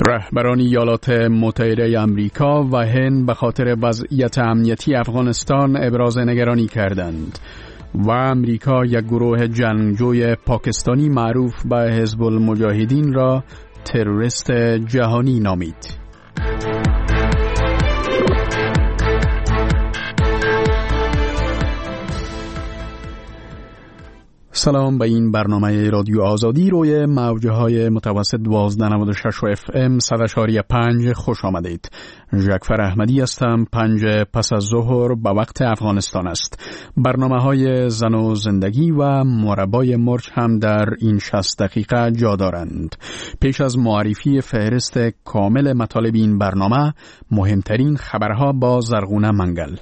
رهبران ایالات متحده آمریکا و هند به خاطر وضعیت امنیتی افغانستان ابراز نگرانی کردند و آمریکا یک گروه جنگجوی پاکستانی معروف به حزب المجاهدین را تروریست جهانی نامید. سلام، به این برنامه رادیو آزادی روی موجهای متوسط 1296 و FM 100.5 خوش آمدید. ژکفر احمدی هستم. 5 پس از ظهر به وقت افغانستان است. برنامه‌های زن و زندگی و مربای مرچ هم در این 60 دقیقه جا دارند. پیش از معرفی فهرست کامل مطالب این برنامه، مهمترین خبرها با زرغونه منگل.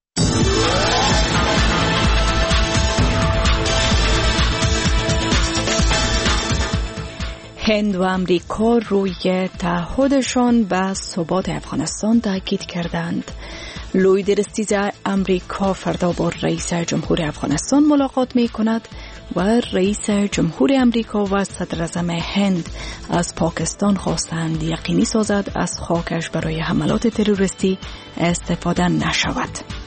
هند و امریکا روی تعهدشان به ثبات افغانستان تاکید کردند. لوی درستیز امریکا فردا با رئیس جمهور افغانستان ملاقات می کند و رئیس جمهور امریکا و صدر اعظم هند از پاکستان خواستند یقینی سازد از خاکش برای حملات تروریستی استفاده نشود.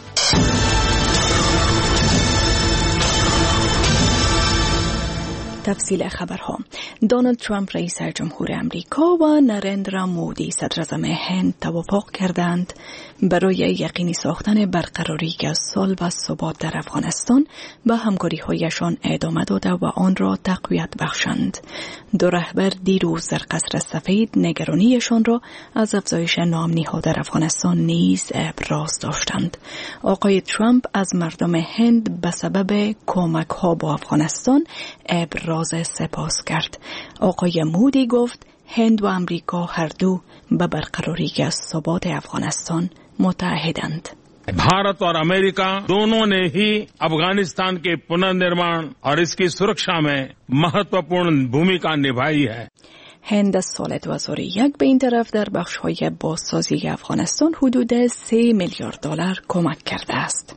تفصیل خبرها. دونالد ترامپ رئیس جمهور امریکا و نریندرا مودی صدر اعظم هند توافق کردند برای یقینی ساختن برقراری صلح و ثبات در افغانستان به همکاری‌هایشان ادامه داده و آن را تقویت بخشند. دو رهبر دیروز در قصر سفید نگرانیشان را از افزایش ناامنی‌ها در افغانستان نیز ابراز داشتند. آقای ترامپ از مردم هند به سبب کمک‌ها با افغانستان ابراز سپاس کرد. آقای مودی گفت هند و امریکا هر دو به برقراری ثبات افغانستان متعهدند. भारत और अमेरिका दोनों ने ही अफगानिस्तान के पुनर्निर्माण और इसकी सुरक्षा में महत्वपूर्ण भूमिका निभाई है. هند از سال 2001 به این طرف در بخش‌های بازسازی افغانستان حدود 3 میلیارد دلار کمک کرده است.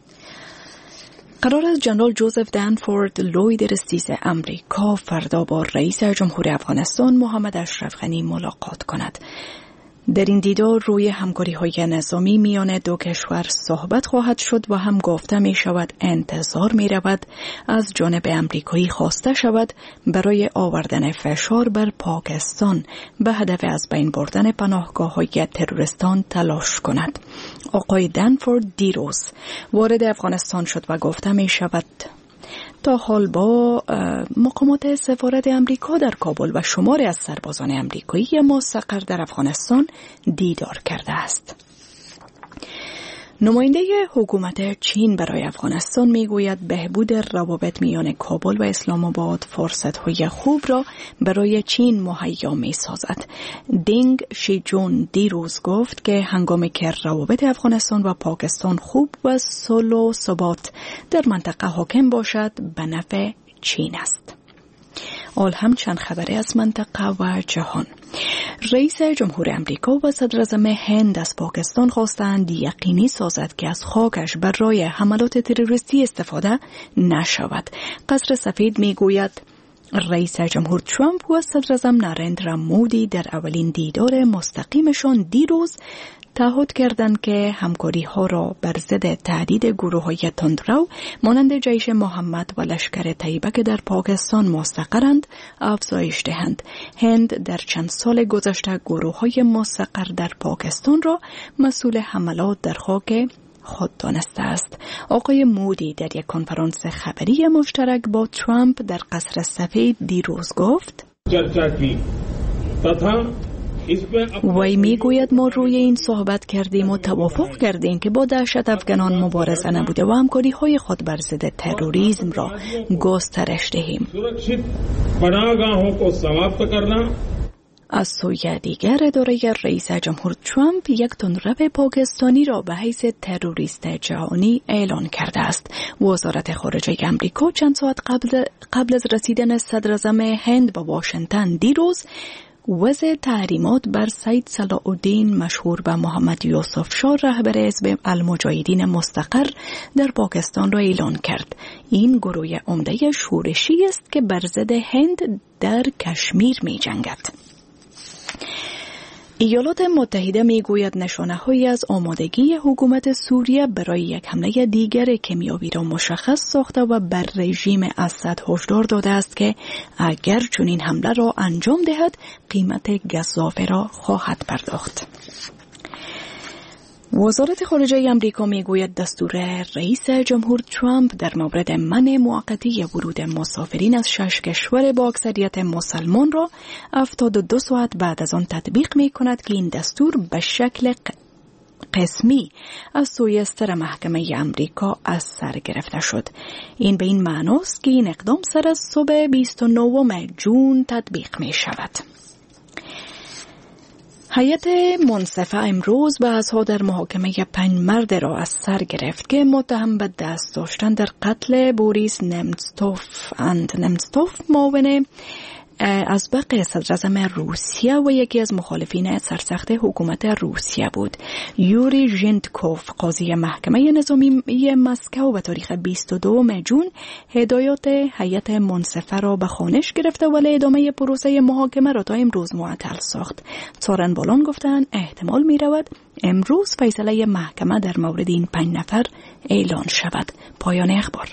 قرار است جنرال جوزف دنفورد لوی درستیز امریکا فردا با رئیس جمهور افغانستان محمد اشرف غنی ملاقات کند. در این دیدار روی همکاری‌های نظامی میان دو کشور صحبت خواهد شد و هم گفته می شود انتظار می رود از جانب امریکایی خواسته شود برای آوردن فشار بر پاکستان به هدف از بین بردن پناهگاه‌های تروریستان تلاش کند. آقای دنفورد دیروز وارد افغانستان شد و گفته می شود تا حال با مقامات سفارت امریکا در کابل و شماری از سربازان امریکایی مستقر در افغانستان دیدار کرده است. نماینده حکومت چین برای افغانستان میگوید بهبود روابط میان کابل و اسلام آباد فرصت‌های خوب را برای چین مهیا می‌سازد. دینگ شیجون دیروز گفت که هنگامی که روابط افغانستان و پاکستان خوب و صلح و ثبات در منطقه حاکم باشد به نفع چین است. آل هم چند خبری از منطقه و جهان. رئیس جمهور امریکا و صدر اعظم هند از پاکستان خواستند یقینی سازد که از خاکش برای حملات تروریستی استفاده نشود. قصر سفید میگوید رئیس جمهور ترامپ و صدر اعظم نریندرا مودی در اولین دیدار مستقیمشان دیروز تعهد کردند که همکاری‌ها را بر ضد تهدید گروه‌های تندرو مانند جیش محمد و لشکر طیبه که در پاکستان مستقرند افزایش دهند. هند در چند سال گذشته گروه‌های مستقر در پاکستان را مسئول حملات در خاک خود دانسته است. آقای مودی در یک کنفرانس خبری مشترک با ترامپ در قصر سفید دیروز گفت وی میگوید ما روی این صحبت کردیم و توافق کردیم که با دهشت افغانان مبارزه نبوده و همکاری‌های خود بر ضد تروریسم را گسترش دهیم. از سوی دیگر اداره رئیس جمهور ترامپ یک تندرو پاکستانی را به حیث تروریست جهانی اعلان کرده است. وزارت خارجه آمریکا چند ساعت قبل از رسیدن صدر اعظم هند به واشنگتن دیروز وضع تحریمات بر سید صلاح الدین مشهور به محمد یوسف شاه رهبر حزب المجاهدین مستقر در پاکستان را اعلان کرد. این گروه عمده شورشی است که بر ضد هند در کشمیر می جنگد. ایالات متحده میگوید نشانه‌هایی از آمادگی حکومت سوریه برای یک حمله دیگر کیمیایی را مشخص ساخته و بر رژیم اسد هشدار داده است که اگر چنین حمله را انجام دهد قیمت گزافه را خواهد پرداخت. وزارت خارجه امریکا میگوید دستور رئیس جمهور ترامپ در مورد منع موقتی ورود مسافرین از 6 کشور با اکثریت مسلمان را 72 ساعت بعد از آن تطبیق می کند که این دستور به شکل قسمی از سوی ستر محکمه امریکا از سر گرفته شد. این به این معناست که این اقدام سر از صبح 29 جون تطبیق می شود. هیئت منصفه امروز بعضها در محاکمه 5 مرد را از سر گرفت که متهم به دست داشتن در قتل بوریس نمتسوف معاون ازبق صدراعظم روسیه و یکی از مخالفین سرسخت حکومت روسیه بود. یوری ژنتکوف قاضی محکمه نظامی مسکو به تاریخ 22 جون هدایات هیئت منصفه را به خوانش گرفته ولی ادامه پروسه محاکمه را تا امروز معطل ساخت. سارنبالان گفتند احتمال می رود امروز فیصله محکمه در مورد این 5 نفر اعلان شود. پایان اخبار.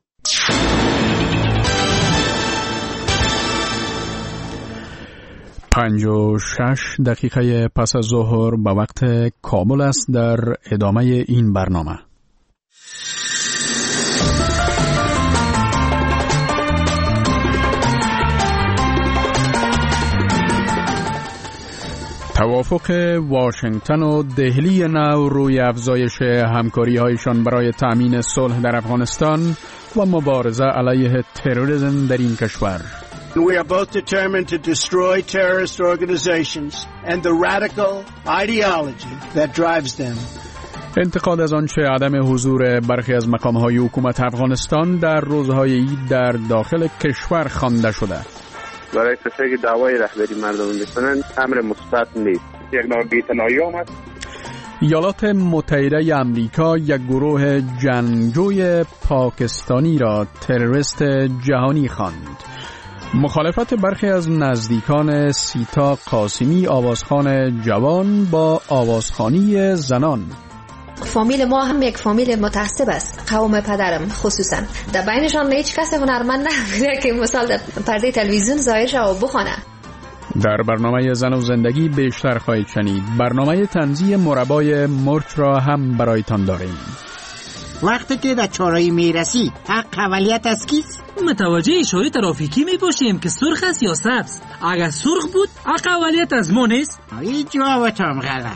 5:06 پس از ظهر به وقت کابل است. در ادامه این برنامه توافق واشنگتن و دهلی نو روی افزایش همکاری‌هایشان برای تأمین صلح در افغانستان و مبارزه علیه تروریسم در این کشور. We are both determined to destroy terrorist organizations and the radical ideology that drives them. انتقاد از آنچه عدم حضور برخی از مقام‌های حکومت افغانستان در روزهای عید در داخل کشور خوانده شده. برای کسایی که دعوای رهبری مردم میکنن امر مثبت نیست. یک نوع بی‌اعتنایی است. ایالات متحده آمریکا یک گروه جنگجوی پاکستانی را تروریست جهانی خواند. مخالفت برخی از نزدیکان سیتا قاسمی آوازخوان جوان با آوازخوانی زنان. فامیل ما هم یک فامیل متعصب است. قوم پدرم خصوصا در بینشان هیچ کس هنرمند نبوده که مثال در پرده تلویزیون ظاهر شه و بخونه. در برنامه زن و زندگی بیشتر خواهید شنید. برنامه تنزیه مربای مرچ را هم برایتان داریم. وقتی که در چهارراه میرسی حق اولیت از کیست؟ متوجه اشاره ترافیکی می باشیم که سرخ است یا سبز. اگر سرخ بود حق اولیت از ما نیست؟ این جوابتم غلط.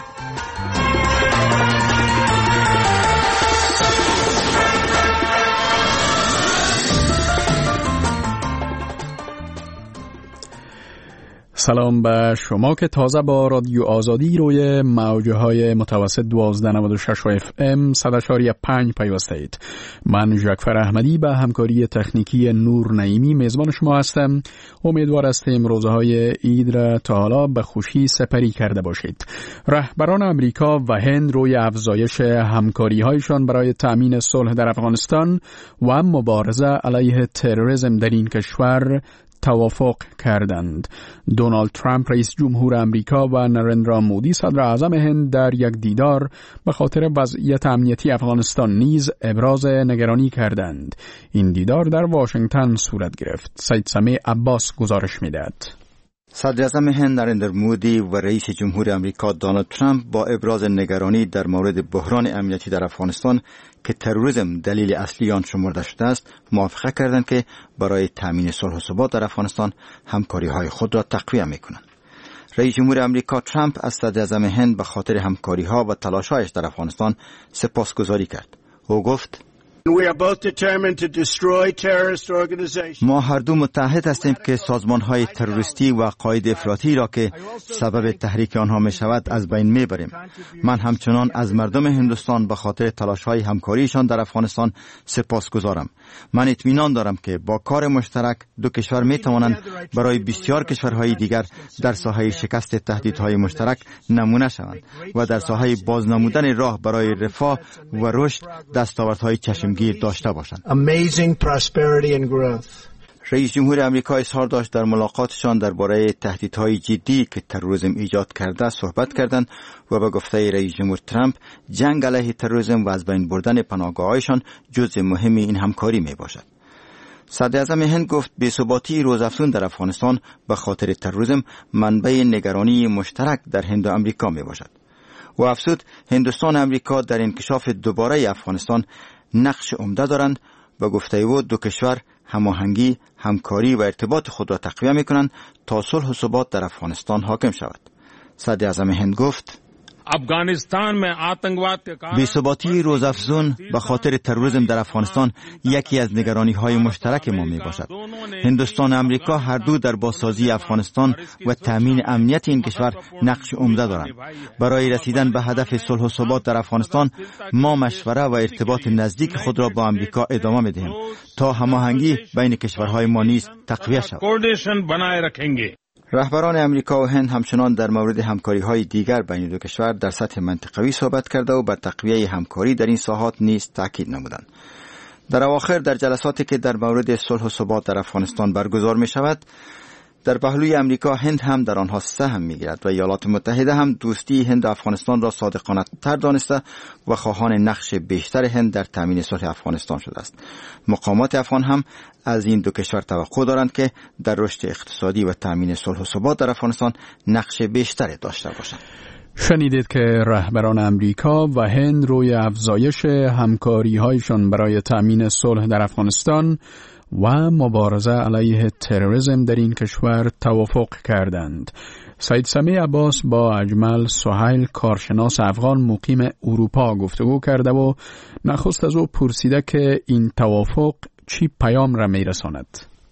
سلام به شما که تازه با رادیو آزادی روی موجهای متوسط 1296 FM 100.5 پیوسته اید. من ژکفر احمدی به همکاری تکنیکی نور نعیمی میزبان شما هستم. امیدوار هستیم روزهای عید را تا حالا به خوشی سپری کرده باشید. رهبران امریکا و هند روی افزایش همکاری‌هایشان برای تأمین صلح در افغانستان و مبارزه علیه تروریسم در این کشور توافق کردند. دونالد ترامپ رئیس جمهور امریکا و نرندرا مودی صدر اعظم هند در یک دیدار به خاطر وضعیت امنیتی افغانستان نیز ابراز نگرانی کردند. این دیدار در واشنگتن صورت گرفت. سید سمیع عباس گزارش می‌دهد. صدر اعظم هند نرندر مودی و رئیس جمهور امریکا دونالد ترامپ با ابراز نگرانی در مورد بحران امنیتی در افغانستان که تروریسم دلیل اصلی آن شمرده شده است موافقه کردند که برای تامین صلح و ثبات در افغانستان همکاری‌های خود را تقویت می‌کنند. رئیس جمهور امریکا ترامپ از صدر اعظم هند به خاطر همکاری‌ها و تلاش‌هایش در افغانستان سپاسگزاری کرد. او گفت: We are both determined to destroy terrorist organizations. ما هر دو متحد هستیم که سازمان‌های تروریستی و عقاید افراطی را که سبب تحریک آنها می‌شود از بین می‌بریم. من همچنان از مردم هندوستان به خاطر تلاش‌های همکاریشان در افغانستان سپاسگزارم. من اطمینان دارم که با کار مشترک دو کشور می‌توانند برای بسیار کشورهای دیگر در ساحه شکست تهدیدهای مشترک نمونه شوند و در ساحه بازنمودن راه برای رفاه و رشد دستاوردهای چشمگیر داشته باشند. Amazing prosperity and growth. رئیس جمهور آمریکا اظهار داشت در ملاقاتشان درباره تهدیدهای جدی که تروریسم ایجاد کرده صحبت کردند و به گفته رئیس جمهور ترامپ جنگ علیه تروریسم و از بین بردن پناهگاه‌هایشان جزء مهم این همکاری می باشد. صدر اعظم هند گفت بی‌ثباتی روزافزون در افغانستان به خاطر تروریسم منبع نگرانی مشترک در هند و آمریکا می باشد و افزود هندوستان و آمریکا در انکشاف دوباره افغانستان نقش عمده دارند و گفته او دو کشور هماهنگی، همکاری و ارتباط خود را تقویت می‌کنند تا صلح و ثبات در افغانستان حاکم شود. صدر اعظم هند گفت بی‌ثباتی روزافزون به خاطر تروریسم در افغانستان یکی از نگرانی‌های مشترک ما میباشد. هندوستان و آمریکا هر دو در بازسازی افغانستان و تامین امنیت این کشور نقش عمده دارند. برای رسیدن به هدف صلح و ثبات در افغانستان ما مشوره و ارتباط نزدیک خود را با آمریکا ادامه می‌دهیم تا هماهنگی بین کشورهای ما نیز تقویت شود. رهبران آمریکا و هند همچنان در مورد همکاری‌های دیگر بین دو کشور در سطح منطقوی صحبت کرده و بر تقویت همکاری در این ساحات نیز تاکید نمودند. در اواخر در جلساتی که در مورد صلح و ثبات در افغانستان برگزار می شود، در پهلوی آمریکا هند هم در آنها سهم می‌گیرد و ایالات متحده هم دوستی هند و افغانستان را صادقانه تر دانسته و خواهان نقش بیشتر هند در تامین صلح افغانستان شده است. مقامات افغان هم از این دو کشور توقع دارند که در رشد اقتصادی و تامین صلح و ثبات در افغانستان نقش بیشتری داشته باشند. شنیدید که رهبران امریکا و هند روی افزایش همکاری‌هایشان برای تامین صلح در افغانستان و مبارزه علیه تروریسم در این کشور توافق کردند. سید سمیع عباس با اجمل سهیل کارشناس افغان مقیم اروپا گفتگو کرده و نخست از او پرسیده که این توافق چی پیام را میرساند.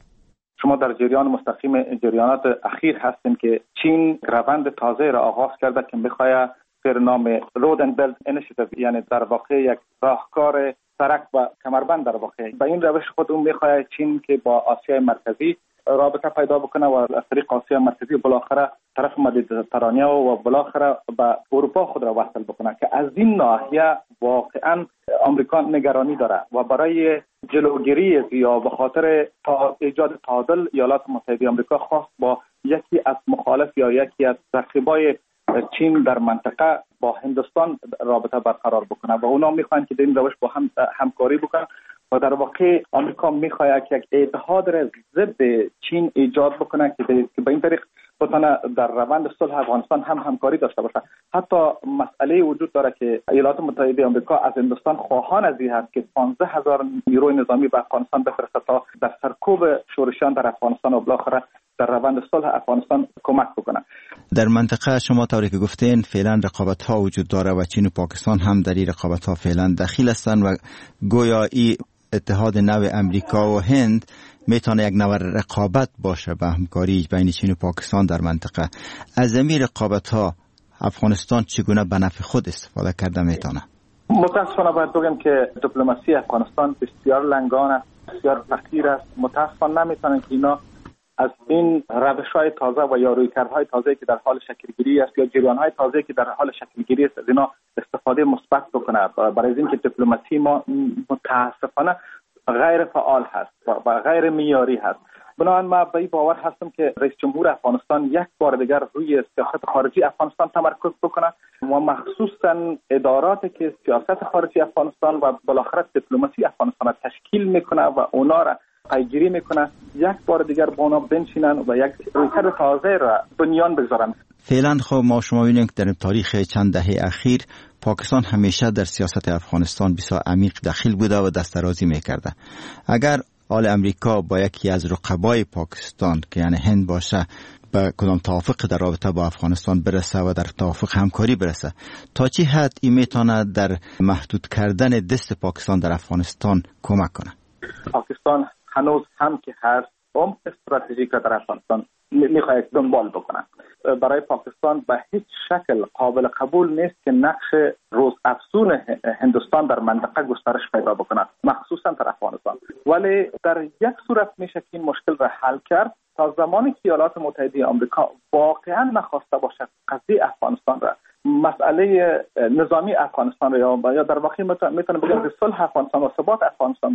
شما در جریان مستقیم جریانات اخیر هستیم که چین روند تازه را آغاز کرده که می‌خواهد زیر نام رود اند بلت اینیشیتیو، یعنی در واقع یک راهکار سرک و کمربند در واقع به این روش خود اون می‌خواهد چین که با آسیای مرکزی رابطه پیدا بکنه و از طریق آسیای مرکزی بالاخره طرف مدیترانه و بالاخره به اروپا خود را وصل بکنه که از این ناحیه واقعا آمریکا نگرانی داره و برای جلوگیری از یا به خاطر ایجاد تعادل ایالات متحده آمریکا خواست با یکی از مخالف یا یکی از رقیبای چین در منطقه با هندوستان رابطه برقرار بکنه و اونا میخوان که در این روش با هم همکاری بکنن و در واقع آمریکا میخواد که یک اتحاد را ضد چین ایجاد بکنه که به این طریق بتونه در روند صلح افغانستان هم همکاری داشته باشه. حتی مسئله وجود داره که ایالات متحده آمریکا از هندوستان خواهان از این هست که 15000 نیروی نظامی به افغانستان بفرسته تا در سرکوب شورشیان در افغانستان و بالاخره در روند صلح افغانستان کمک بکنه. در منطقه شما طوری که گفتین فعلا رقابت‌ها وجود داره و چین و پاکستان هم در این رقابت‌ها فعلا دخیل هستند و گویا این اتحاد نو امریکا و هند میتونه یک نوع رقابت باشه به همکاری بین چین و پاکستان در منطقه. از این رقابت‌ها افغانستان چگونه به نفع خود استفاده کرده میتونه؟ متاسفانه باید بگم که دیپلماسی افغانستان بسیار لنگان است، بسیار فقیر است. متاسفانه نمیتونن که اینا از این روش‌های تازه و یا رویکردهای تازه که در حال شکلگیری است یا جریان‌های تازه که در حال شکلگیری است از اینا استفاده مثبت بکنه. برای اینکه دیپلماسی ما متاسفانه غیر فعال هست و غیر معیاری هست. بنابراین ما به این باور هستم که رئیس جمهور افغانستان یک بار دیگر روی سیاست خارجی افغانستان تمرکز بکنه و مخصوصا اداراتی که سیاست خارجی افغانستان و بالاخره دیپلماسی افغانستان را تشکیل میکنه و اونا را پیگیری میکنه یک بار دیگر با اونا بنشینن و یک رویکرد تازه را بنیان بگذارن. فعلا خب ما شما می‌بینیم که در تاریخ چند دهه اخیر پاکستان همیشه در سیاست افغانستان بسیار عمیق دخیل بوده و دسترازی میکرده. اگر آل امریکا با یکی از رقبای پاکستان که یعنی هند باشه به کدام توافق در رابطه با افغانستان برسه و در توافق همکاری برسه، تا چه حد این میتونه در محدود کردن دست پاکستان در افغانستان کمک کنه؟ پاکستان هنوز هم که هست عمق استراتژیک در افغانستان میخواد دنبال بکنه. برای پاکستان به هیچ شکل قابل قبول نیست که نقش روزافزون هندوستان در منطقه گسترش پیدا بکنه، مخصوصا در افغانستان. ولی در یک صورت میشه که این مشکل را حل کرد تا زمانی که ایالات متحده آمریکا واقعا نخواسته باشه قضیه افغانستان را، مسئله نظامی افغانستان را یا در واقع میتونه بگم که صلح افغانستان و ثبات افغانستان را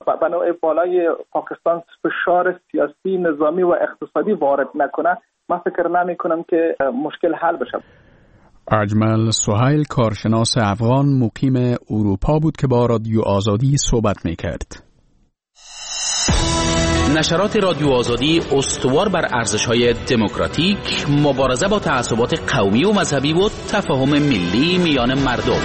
به نوع بالای پاکستان فشار سیاسی، نظامی و اقتصادی وارد نکنه، من فکر نمی کنم که مشکل حل بشه. اجمل سهیل کارشناس افغان مقیم اروپا بود که با رادیو آزادی صحبت میکرد. نشرات رادیو آزادی استوار بر ارزش‌های دموکراتیک، مبارزه با تعصبات قومی و مذهبی و تفاهم ملی میان مردم.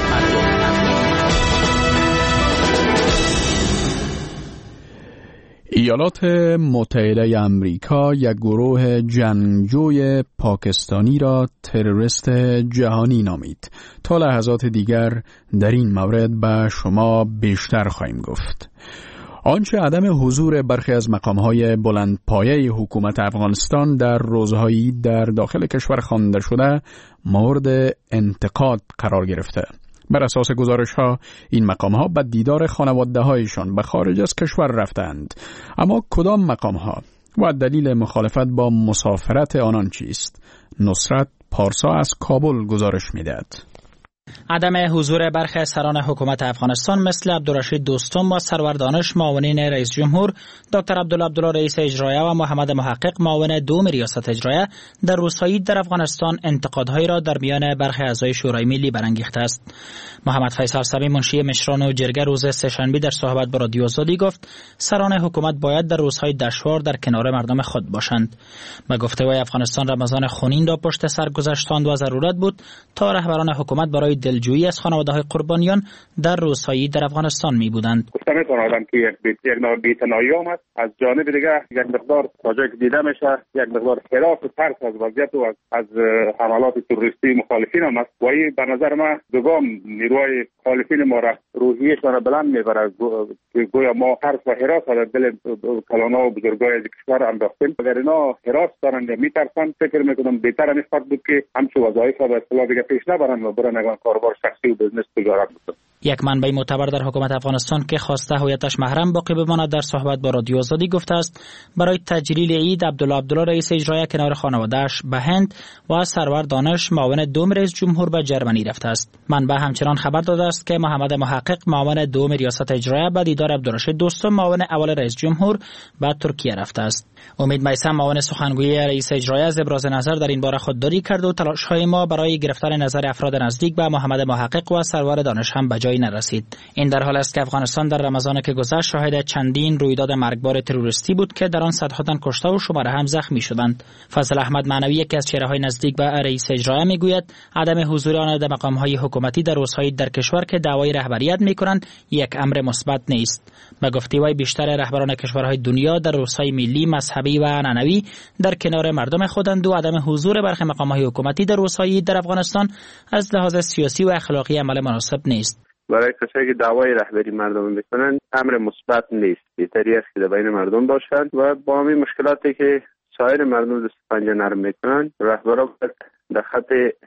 ایالات متحده آمریکا یک گروه جنگجوی پاکستانی را تروریست جهانی نامید. تا لحظات دیگر در این مورد به شما بیشتر خواهیم گفت. آنچه عدم حضور برخی از مقام‌های بلندپایه حکومت افغانستان در روزهایی در داخل کشور خوانده شده مورد انتقاد قرار گرفته. بر اساس گزارش‌ها این مقام‌ها به دیدار خانواده‌هایشان به خارج از کشور رفتند. اما کدام مقام‌ها و دلیل مخالفت با مسافرت آنان چیست؟ نصرت پارسا از کابل گزارش می‌دهد. عدم حضور برخی سران حکومت افغانستان مثل عبدالرشید دوستم و سرور دانش معاونین رئیس جمهور، دکتر عبدالله رئیس اجرایه و محمد محقق معاون دوم ریاست اجرایه در روزهایی در افغانستان انتقادهایی را در میان برخی اعضای شورای ملی برانگیخته است. محمد فیصل سمی منشی مشران و جرگه روز سه‌شنبه در صحبت با رادیو آزادی گفت سران حکومت باید در روزهای دشوار در کنار مردم خود باشند. به گفته وی افغانستان رمضان خونین را پشت سر گذاشتند و ضرورت بود تا رهبران حکومت برای دلجویی از خانواده‌های قربانیان در روزهایی در افغانستان می بودند. گفتم می‌تونم که یک نوع بی‌تنایی آمد از جانب دیگه، یک مقدار واجه دیده میشه، یک مقدار خلاف و ترس از وضعیت و از حملات تروریستی مخالفین هم است. و این به نظر من دوام نیروهای مخالفین ما را روحیه‌شان را بلند می‌برد، گویا ما ترس و هراس در دل کلانا و بزرگای کشور انداختیم. اگر اینا هراس دارند یا می‌ترسند، فکر می‌کنم بهتر نسبت بود که همچو وظایف را به اصطلاح دیگه پیش نبرند و برن کاربار شخصی و بزنس تجارت بکنند. یک منبع معتبر در حکومت افغانستان که خواسته هویتش محرم باقی بماند در صحبت با رادیو آزادی گفته است برای تجلیل عید عبدالله رئیس اجرایه کنار خانواده‌اش به هند و سرور دانش معاون دوم رئیس جمهور به جرمنی رفته است. منبع همچنان خبر داده است که محمد محقق معاون دوم ریاست اجرایه به دیدار عبدالرشید دوستم معاون اول رئیس جمهور به ترکیه رفته است. امید میثم معاون سخنگوی رئیس اجرایه از ابراز نظر در این باره خودداری کرد و تلاش‌های ما برای گرفتن نظر افراد نزدیک به محمد محقق و سرور دانش هم به جایی نرسید. این در حال است که افغانستان در رمضان که گذشت شاهد چندین رویداد مرگبار تروریستی بود که در آن صدها تن کشته و شماره هم زخمی شدند. فضل احمد معنوی یکی از چهره‌های نزدیک به رئیس اجرایه میگوید عدم حضور آن در مقام‌های حکومتی در روزهای در کشور که دعوای رهبریت می‌کنند یک امر مثبت نیست. به گفته وی بیشتر رهبران کشورهای دنیا در روزهای ملی، مذهبی و عنعنوی در کنار مردم خودند و عدم حضور برخی مقام‌های حکومتی در روزهای در افغانستان از لحاظ سیاسی و اخلاقی عمل مناسب نیست. برای کسایی که دعوای رهبری مردم میکنن امر مثبت نیست. بهتری است که در بین مردم باشند و با همین مشکلاتی که سایر مردم دست پنجه نرم میکنن، رهبران در خط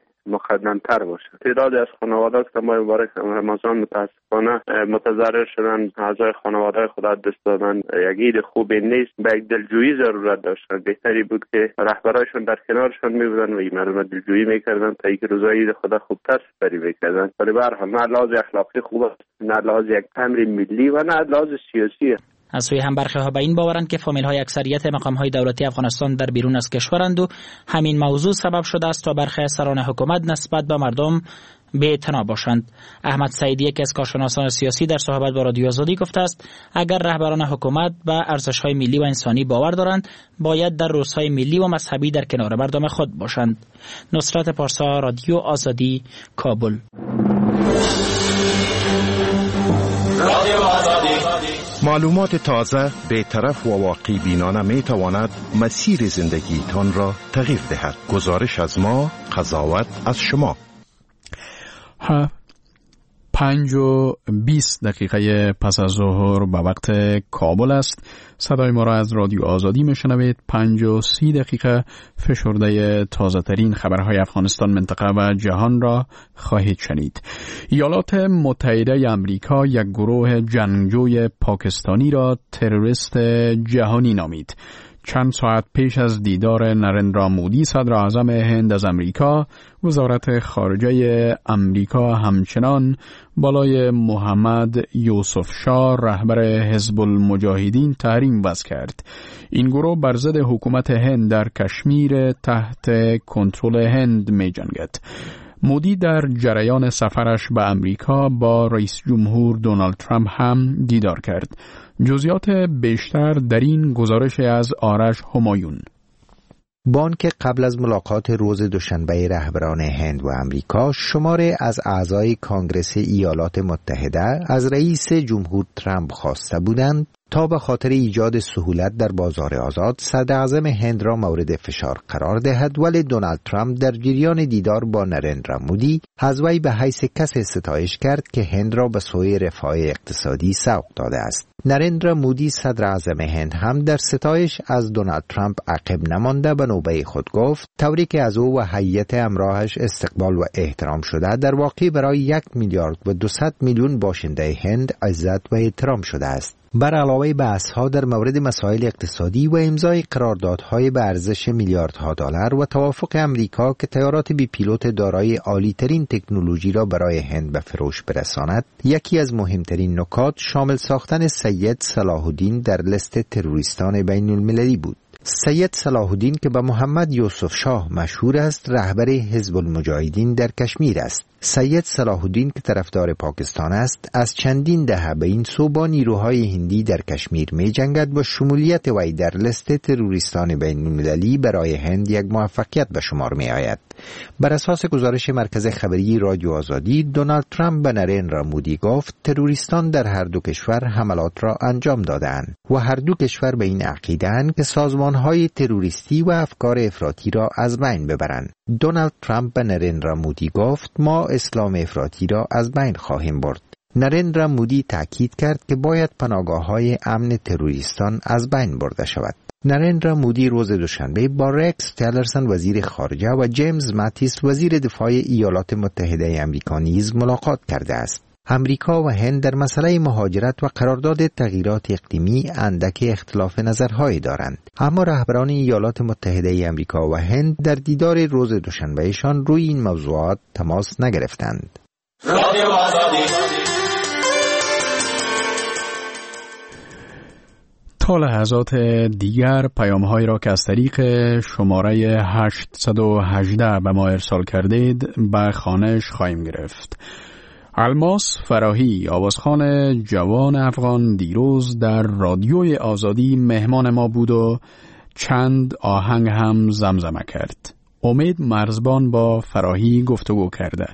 مقدم‌تر باشه. تعدادی از خانواده‌ها که ما مبارک رمضان متاسفانه متضرر شدن، اعضای خانواده خود دست دادن، یک عید خوبی نیست، به یک دلجویی ضرورت داشتن. بهتری بود که رهبرایشون در کنارشون میبودن و این مردم دلجویی میکردن تا اینکه روزای عید خود خوبتر سپری میکردن. ولی به هر حال نه لحاظ اخلاقی خوب است، نه لحاظ یک امر ملی و نه لحاظ سیاسی. از سوی هم برخی‌ها به این باورند که فامیل‌های اکثریت مقام‌های دولتی افغانستان در بیرون از کشورند و همین موضوع سبب شده است تا برخی سران حکومت نسبت به مردم بی‌اعتنا باشند. احمد سعیدی که از کارشناسان سیاسی در صحبت با رادیو آزادی گفته است اگر رهبران حکومت به ارزش‌های ملی و انسانی باور دارند باید در روزهای ملی و مذهبی در کنار مردم خود باشند. نصرت پارسا، رادیو آزادی، کابل. معلومات تازه، بی‌طرف و واقعی بینانه می تواند مسیر زندگیتان را تغییر دهد. گزارش از ما، قضاوت از شما. 5:20 پس از ظهر به وقت کابل است. صدای ما را از رادیو آزادی میشنوید. 5:30 فشرده تازه ترین خبرهای افغانستان، منطقه و جهان را خواهید شنید. ایالات متحده آمریکا یک گروه جنگجوی پاکستانی را تروریست جهانی نامید. چند ساعت پیش از دیدار نرندرا مودی صدر اعظم هند از امریکا، وزارت خارجه امریکا همچنان بالای محمد یوسف شاه رهبر حزب المجاهدین تحریم وضع کرد. این گروه بر ضد حکومت هند در کشمیر تحت کنترل هند می جنگد. مودی در جریان سفرش به امریکا با رئیس جمهور دونالد ترامپ هم دیدار کرد. جزئیات بیشتر در این گزارش از آرش همایون. بانک قبل از ملاقات روز دوشنبه رهبران هند و امریکا، شماره از اعضای کانگرس ایالات متحده از رئیس جمهور ترامپ خواسته بودند تا به خاطر ایجاد سهولت در بازار آزاد صدر اعظم هند را مورد فشار قرار دهد، ولی دونالد ترامپ در جریان دیدار با نرندرا مودی از وی به حیث کسی ستایش کرد که هند را به سوی رفاه اقتصادی سوق داده است. نرندرا مودی صدر اعظم هند هم در ستایش از دونالد ترامپ عقب نمانده به نوبه خود گفت طوری که از او و هیئت همراهش استقبال و احترام شده، در واقع برای 1 میلیارد و 200 میلیون باشنده هند عزت و احترام شده است. بر علاوه بحث‌ها در مورد مسائل اقتصادی و امضای قراردادهای به ارزش میلیاردها دلار و توافق امریکا که طیارات بی پیلوت دارای عالی‌ترین تکنولوژی را برای هند به فروش برساند، یکی از مهمترین نکات شامل ساختن سید صلاح الدین در لیست تروریستان بین المللی بود. سید صلاح الدین که به محمد یوسف شاه مشهور است، رهبر حزب المجاهدین در کشمیر است. سید صلاح الدین که طرفدار پاکستان است، از چندین دهه به این سو با نیروهای هندی در کشمیر می جنگد و شمولیت وی در لیست تروریستان بین المللی برای هند یک موفقیت به شمار می آید. بر اساس گزارش مرکز خبری رادیو آزادی، دونالد ترامپ به نرندرا مودی گفت تروریستان در هر دو کشور حملات را انجام دادند و هر دو کشور به این عقیده‌اند که سازمانهای تروریستی و افکار افراطی را از بین ببرند. دونالد ترامپ به نرندرا مودی گفت ما اسلام افراطی را از بین خواهیم برد. نرندرا مودی تاکید کرد که باید پناهگاه‌های امن تروریستان از بین برده شود. نرندرا مودی روز دوشنبه با رکس تیلرسن وزیر خارجه و جیمز ماتیس وزیر دفاع ایالات متحده آمریکا نیز ملاقات کرده است. امریکا و هند در مسئله مهاجرت و قرارداد تغییرات اقلیمی اندک اختلاف نظرهایی دارند، اما رهبران ایالات متحده آمریکا و هند در دیدار روز دوشنبهشان روی این موضوعات تماس نگرفتند. تا لحظات دیگر پیام‌هایی را که از طریق شماره 818 به ما ارسال کردید به خوانش خواهیم گرفت. الماس فراهی، آوازخوان جوان افغان، دیروز در رادیوی آزادی مهمان ما بود و چند آهنگ هم زمزمه کرد. امید مرزبان با فراهی گفتگو کرده.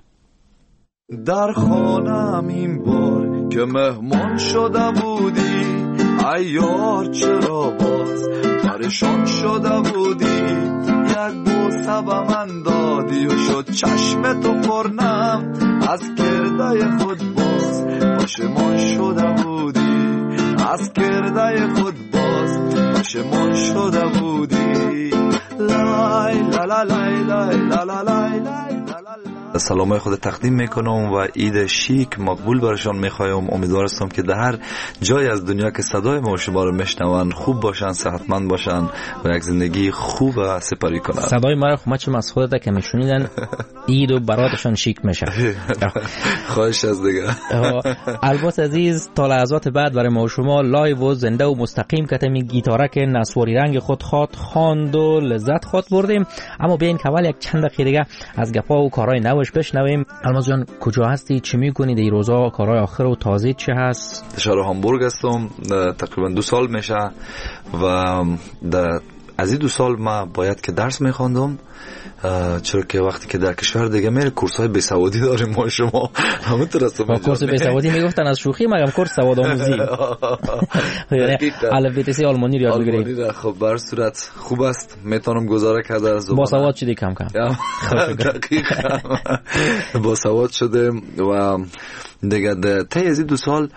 در خانم این بار که مهمان شده بودی، ایار چرا باز پریشان شده بودی، یک بوسه به من دادی و شد چشم تو پرنم، از کرده خود باز پشیمان شده بودی، از کرده خود باز پشیمان شده بودی. لای لا لا لای لای لا لا لای لای. سلامای خود تقدیم میکنم و عید شیک مقبول برشان میخوایم. امیدوار هستم که در هر جای از دنیا که صدای ما و شما رو میشنون خوب باشن، صحتمند باشن و یک زندگی خوب و سپری کنن. صدای ما رو خودم از خودت که میشنیدن عید و براتشان شیک میشه. خواهش از دیگه. البته عزیز، تا لحظات بعد برای ما و شما لایو و زنده و مستقیم کتمی گیتارک نسواری رنگ خود خواند و لذت خود بردیم. اما بیاین که اول یک چند دقیقه دیگه از گپا و کارهای نوش بشنویم. الماس جان کجا هستی؟ چی میکنی در این روزا؟ کارهای آخر و تازه چه هست؟ شهر هامبورگ هستم، تقریبا 2 سال میشه و از این 2 سال ما باید که درس میخواندم، چرا که وقتی که در کشور دیگه میره کورس‌های بیسوادی داریم ما شما همونطور است. با کورس بیسوادی میگفتن از شوخی، مگم کورس سواد آموزی یعنی الفبای آلمانی رو یاد بگیرید. خب بر صورت خوب است، میتونم گزاره کرده از با سواد شدی کم دقیقاً با سواد شده و دیگه تا از این 2 سال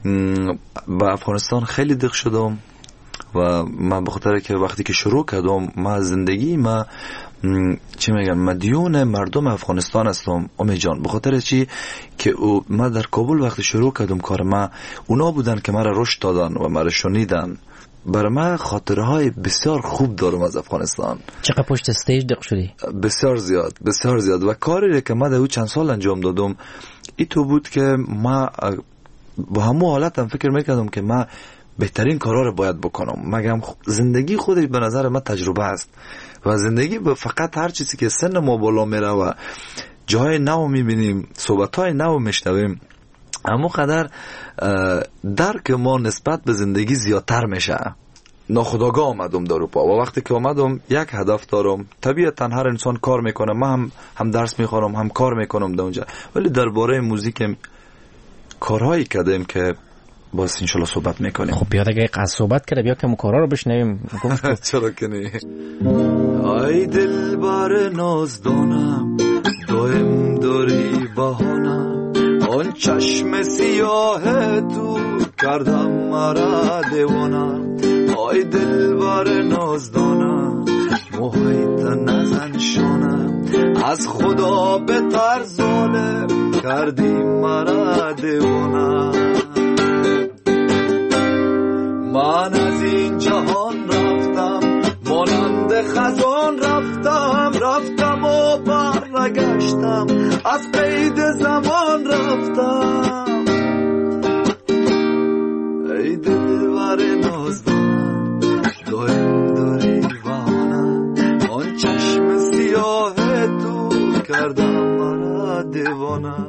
با افغانستان خیلی دق شدم و من به خاطر که وقتی که شروع کردم ما زندگی ما چی میگن مدیون مردم افغانستان هستم امید جان، به خاطر چی که ما در کابل وقتی شروع کردم کار ما اونا بودن که مرا رشد دادن و مرا شنیدن برای من خاطره های بسیار خوب دارم از افغانستان. چقدر پشت استیج دق شدی؟ بسیار زیاد و کاری که من در چند سال انجام دادم ای تو بود که ما با همون حالتم فکر میکردم که من بهترین کارا رو باید بکنم. مگم زندگی خودش به نظر من تجربه است و زندگی فقط هر چیزی که سن ما بالا میره و جای نو میبینیم، صحبتهای نو میشنویم، اما قدر درک ما نسبت به زندگی زیادتر میشه. ناخودآگاه آمدم در اروپا و وقتی که آمدم یک هدف دارم. طبیعتا هر انسان کار میکنه، من هم درس میخونم هم کار میکنم در اونجا، ولی درباره موزیک کارهایی کردیم که باز انشالله صحبت میکنیم. خب بیاد اگه از صحبت کرده بیا که مکارا رو بشنویم. چرا که نه. ای دل بر نازدانم دایم داری بهانم، آن چشم سیاه تو کردم مرا دیوانم. ای دل بر نازدانم محیط نزن شانم، از خدا به تر ظالم کردی مرا دیوانم. من از این جهان رفتم مانند خزان رفتم و برگشتم، از قید زمان رفتم. ای دلبر نازدانم دایم داری بهانم، آن چشم سیاه تو کردم مرا دیوانم.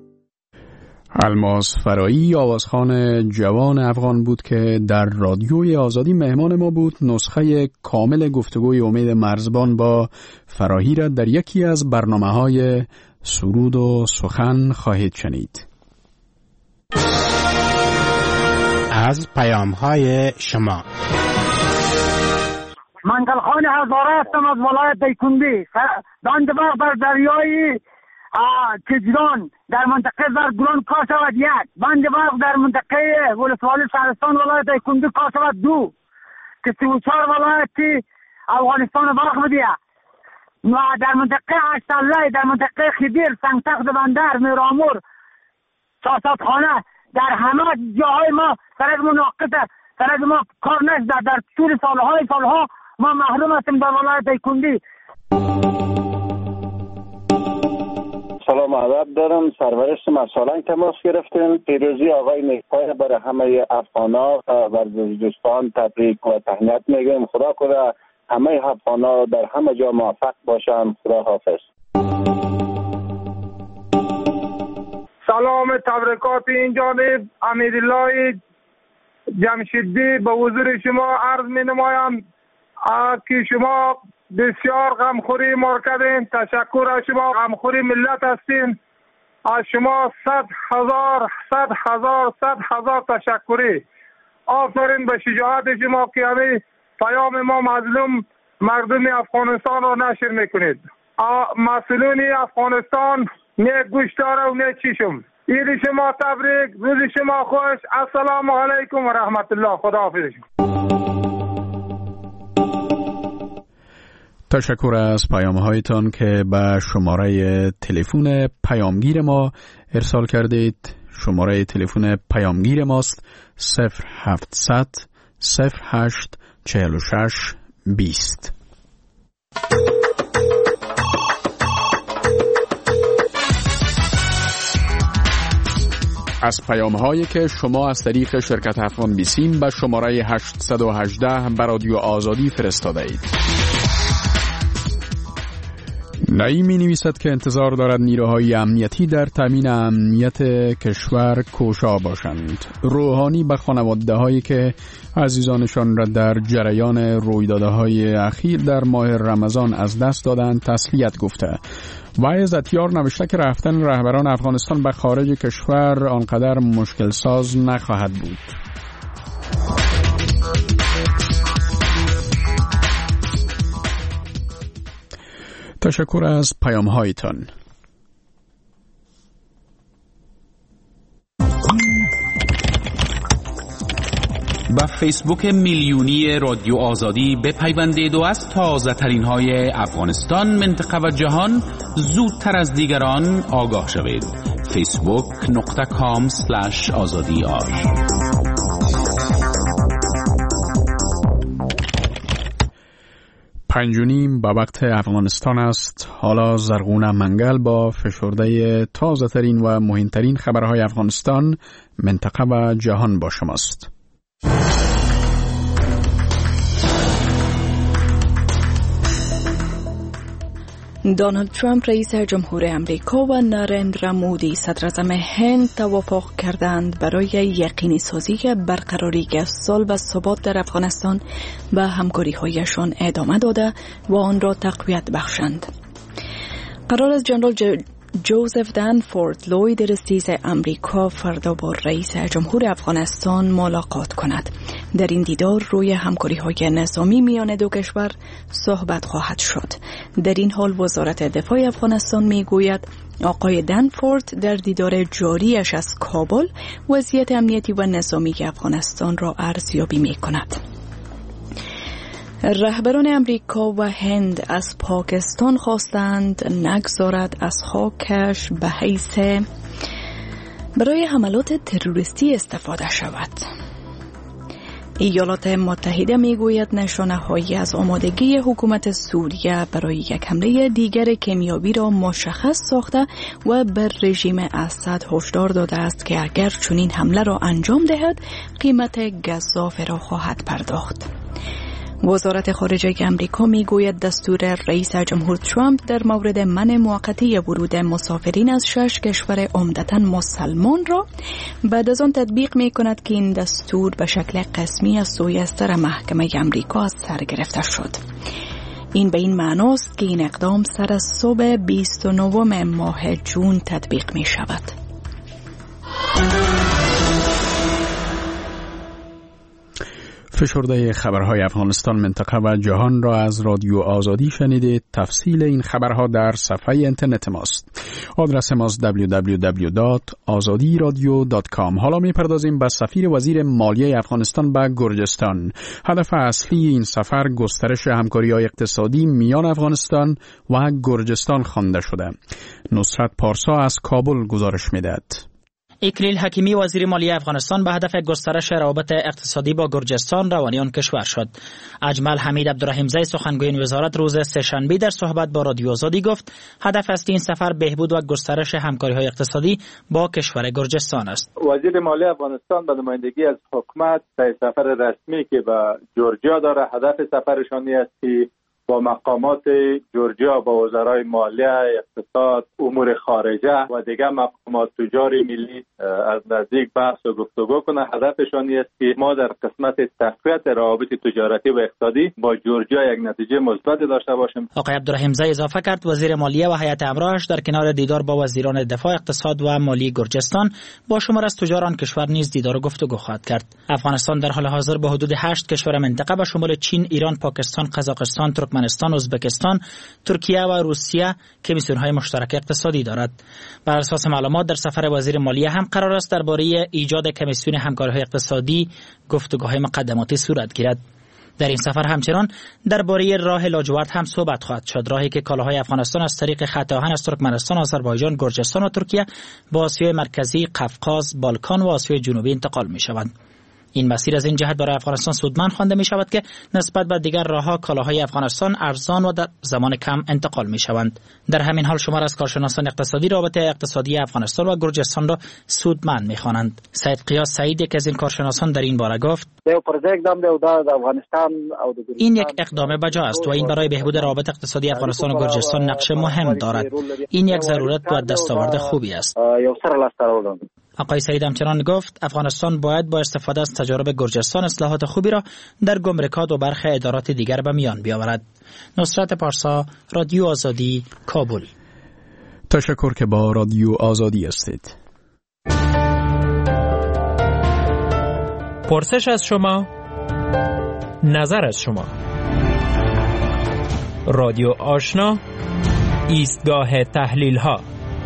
الماس فرایی آوازخوان جوان افغان بود که در رادیوی آزادی مهمان ما بود. نسخه کامل گفتگوی امید مرزبان با فراهی را در یکی از برنامه‌های سرود و سخن خواهید شنید. از پیام‌های شما منگلخان هزاره هستم از ولایت دیکندی. بندباغ بر دریای تجران در منطقه زرگران کا شود 1، بندباغ در منطقه ولسوالی شهرستان ولایت دیکندی کا شود 2 که 34 ولایت افغانستان برخ میده. و در منطقه اشتله، در منطقه خدیر، سنگتخت بندر، میرامور، ساساتخانه، در همه جاهای ما سرک مناقصه، سرک ما کار نشده. در طول سالها ما محروم هستیم در ولایت دیکندی. سلام عرض دارم، سرورش مسالان تماس گرفتیم. پیروزی آقای نیکپای برای همه افغانا و دوستان تبریک و تهنیت میگیم. خدا کنه همه افغانا در همه جا موفق باشن. خدا حافظ. سلام تبریکات این جانب امیرالله جمشیدی به حضور شما عرض می نمایم که شما بسیار غمخوری ما کردین. تشکر از شما، غمخوری ملت هستین. از شما 100,000 تشکری. آفرین به شجاعت شما که همه پیام ما مظلوم مردم افغانستان رو نشر میکنید. مسئولین افغانستان نه گوش داره و نه چشم. عید شما تبریک، روز شما خوش. السلام علیکم و رحمت الله. خداحافظ. تشکر از پیام‌هایتان که به شماره تلفن پیامگیر ما ارسال کردید. شماره تلفن پیامگیر ماست 0700 08 46 20. از پیام‌هایی که شما از طریق شرکت افغان بیسیم به شماره 818 به رادیو آزادی فرستاده اید. نعیمی نویسد که انتظار دارد نیروهای امنیتی در تامین امنیت کشور کوشا باشند. روحانی به خانواده‌هایی که عزیزانشان را در جریان رویدادهای اخیر در ماه رمضان از دست دادند تسلیت گفته. و عزتیار نوشته که رفتن رهبران افغانستان به خارج کشور آنقدر مشکل ساز نخواهد بود. تشکر از پیام‌هایتان. با فیسبوک میلیونی رادیو آزادی بپیوندید و از تازه ترین های افغانستان، منطقه و جهان زودتر از دیگران آگاه شوید. facebook.com/azadi 5:30 به وقت افغانستان است. حالا زرغون منگل با فشرده تازه ترین و مهمترین خبرهای افغانستان، منطقه و جهان با شماست. دونالد ترامپ رئیس جمهور امریکا و نریندرا مودی صدر اعظم هند توافق کردند برای یقینی سازی برقراری صلح و ثبات در افغانستان و همکاری‌هایشان ادامه داده و آن را تقویت بخشند. قرار است جنرال جوزف دنفورد لوید رئیس امریکا فردا با رئیس جمهور افغانستان ملاقات کند. در این دیدار روی همکاری‌های نظامی میان دو کشور صحبت خواهد شد. در این حال وزارت دفاع افغانستان میگوید آقای دنفورد در دیدار جاریش از کابل وضعیت امنیتی و نظامی افغانستان را ارزیابی میکند. رهبران امریکا و هند از پاکستان خواستند نگذارد از خاکش به حیث برای حملات تروریستی استفاده شود. ایالات متحده میگوید نشانه‌هایی از آمادگی حکومت سوریه برای یک حمله دیگر کیمیایی را مشخص ساخته و بر رژیم اسد هشدار داده است که اگر چنین حمله را انجام دهد قیمت گزاف را خواهد پرداخت. وزارت خارجه امریکا میگوید دستور رئیس جمهور ترامپ در مورد منع موقتی ورود مسافرین از 6 کشور عمدتاً مسلمان را بعد از آن تطبیق می کند که این دستور به شکل قسمی از سوی سر محکمه امریکا از سر گرفته شد. این به این معناست که این اقدام سر صبح 29 ماه جون تطبیق می شود. فشرده خبرهای افغانستان، منطقه و جهان را از رادیو آزادی شنیدید. تفصیل این خبرها در صفحه اینترنت ماست. آدرس ماست www.azadiradio.com. حالا میپردازیم به سفیر وزیر مالیه افغانستان به گرجستان. هدف اصلی این سفر گسترش همکاری‌های اقتصادی میان افغانستان و گرجستان خوانده شده. نصرت پارسا از کابل گزارش میدهد. اکلیل حکیمی وزیر مالیه افغانستان به هدف گسترش روابط اقتصادی با گرجستان روانی آن کشور شد. اجمل حمید عبدالرحیمزی سخنگوی وزارت روز سه‌شنبه در صحبت با رادیو آزادی گفت هدف اصلی این سفر بهبود و گسترش همکاری‌های اقتصادی با کشور گرجستان است. وزیر مالیه افغانستان به نمایندگی از حکومت در سفر رسمی که به جورجیا داره، هدف سفرشان است که با مقامات جورجیا، با وزرای مالیه، اقتصاد، امور خارجه و دیگر مقامات تجار ملی از نزدیک بحث و گفتگو کنه. هدفشان است که ما در قسمت تقویت روابط تجارتی و اقتصادی با جورجیا یک نتیجه مثبت داشته باشیم. آقای عبدالرحیمزی اضافه کرد وزیر مالیه و هیئت همراهش در کنار دیدار با وزیران دفاع، اقتصاد و مالی گرجستان با شمار از تجاران کشور نیز دیدار و گفتگو خواهد کرد. افغانستان در حال حاضر با حدود 8 کشور منطقه به شمول چین، ایران، پاکستان، قزاقستان، ترکمنستان، ازبکستان، ترکیه و روسیه که میسیون‌های مشترک اقتصادی دارد. بر اساس معلومات در سفر وزیر مالیه هم قرار است درباره ایجاد کمیسیون همکاری‌های اقتصادی گفتگوهای مقدماتی صورت گیرد. در این سفر همچنان درباره راه لاجورد هم صحبت خواهد شد، راهی که کالاهای افغانستان از طریق خط آهن از ترکمنستان، آذربایجان، گرجستان و ترکیه با آسیای مرکزی، قفقاز، بالکان و آسیای جنوبی انتقال می‌شوند. این مسیر از این جهت برای افغانستان سودمند خوانده می شود که نسبت به دیگر راه‌ها کالاهای افغانستان ارزان و در زمان کم انتقال می شوند. در همین حال شمار از کارشناسان اقتصادی رابطه اقتصادی افغانستان و گرجستان را سودمند می خوانند. سید قیاس سعید یک از این کارشناسان در این باره گفت این یک اقدام بجا است و این برای بهبود روابط اقتصادی افغانستان و گرجستان نقش مهم دارد. این یک ضرورت و دستاورد خوبی است. آقای سعید همچنان گفت افغانستان باید با استفاده از تجارب گرجستان اصلاحات خوبی را در گمرکات و برخی ادارات دیگر به میان بیاورد. نصرت پارسا، رادیو آزادی، کابل. تشکر که با رادیو آزادی هستید. پرسش از شما، نظر از شما. رادیو آشنا، ایستگاه تحلیل ها.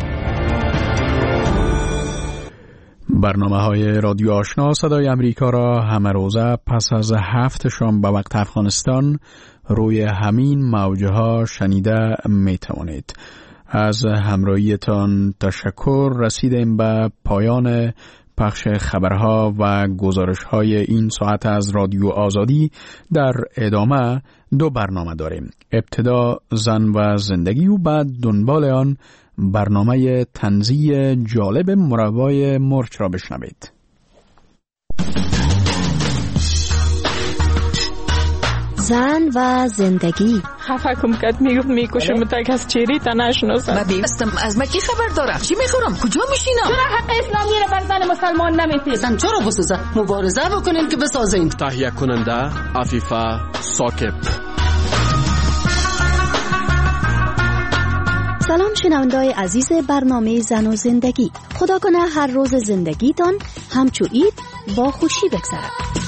برنامه‌های رادیو آشنا صدای امریکا را همه روزه پس از 7 شام به وقت افغانستان روی همین موج‌ها شنیده می‌توانید. از همراهیتان تشکر. رسیدیم به پایان پخش خبرها و گزارش‌های این ساعت از رادیو آزادی در ادامه دو برنامه داریم. ابتدا زن و زندگی و بعد دنبال آن برنامه طنزی جالب مروای مرچ را بشنوید. زن و زندگی. خفه کم کت میکشم تک از چیری تا نشناسم. من بیستم از مکی خبر دارم. چی میخورم؟ کجا میشینم؟ چرا حق اسلامی رو بر زن مسلمان نمیتید؟ زن چرا بسازه؟ مبارزه بکنین که بسازین. تهیه کننده عفیفه ثاقب. سلام شنونده‌های عزیز برنامه زن و زندگی. خدا کنه هر روز زندگیتان همچو عید با خوشی بگذره.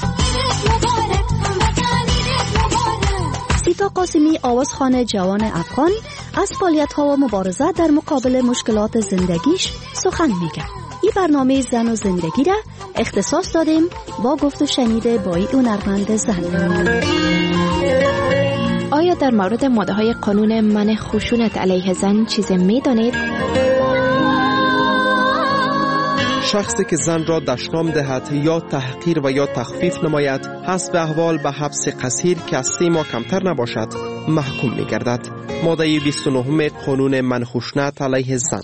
سیتا قاسمی آوازخوان جوان افغان از فعالیت‌ها و مبارزه در مقابل مشکلات زندگیش سخن میگه. این برنامه زن و زندگی را اختصاص دادیم با گفت و شنید با این هنرمند زن. آیا در مورد ماده‌های قانون منع خشونت علیه زن چیزی می‌دانید؟ شخصی که زن را دشنام دهد یا تحقیر و یا تخفیف نماید حسب احوال به حبس قصیر که از 3 ماه کمتر نباشد محکوم می‌گردد. ماده 29 قانون منع خشونت علیه زن.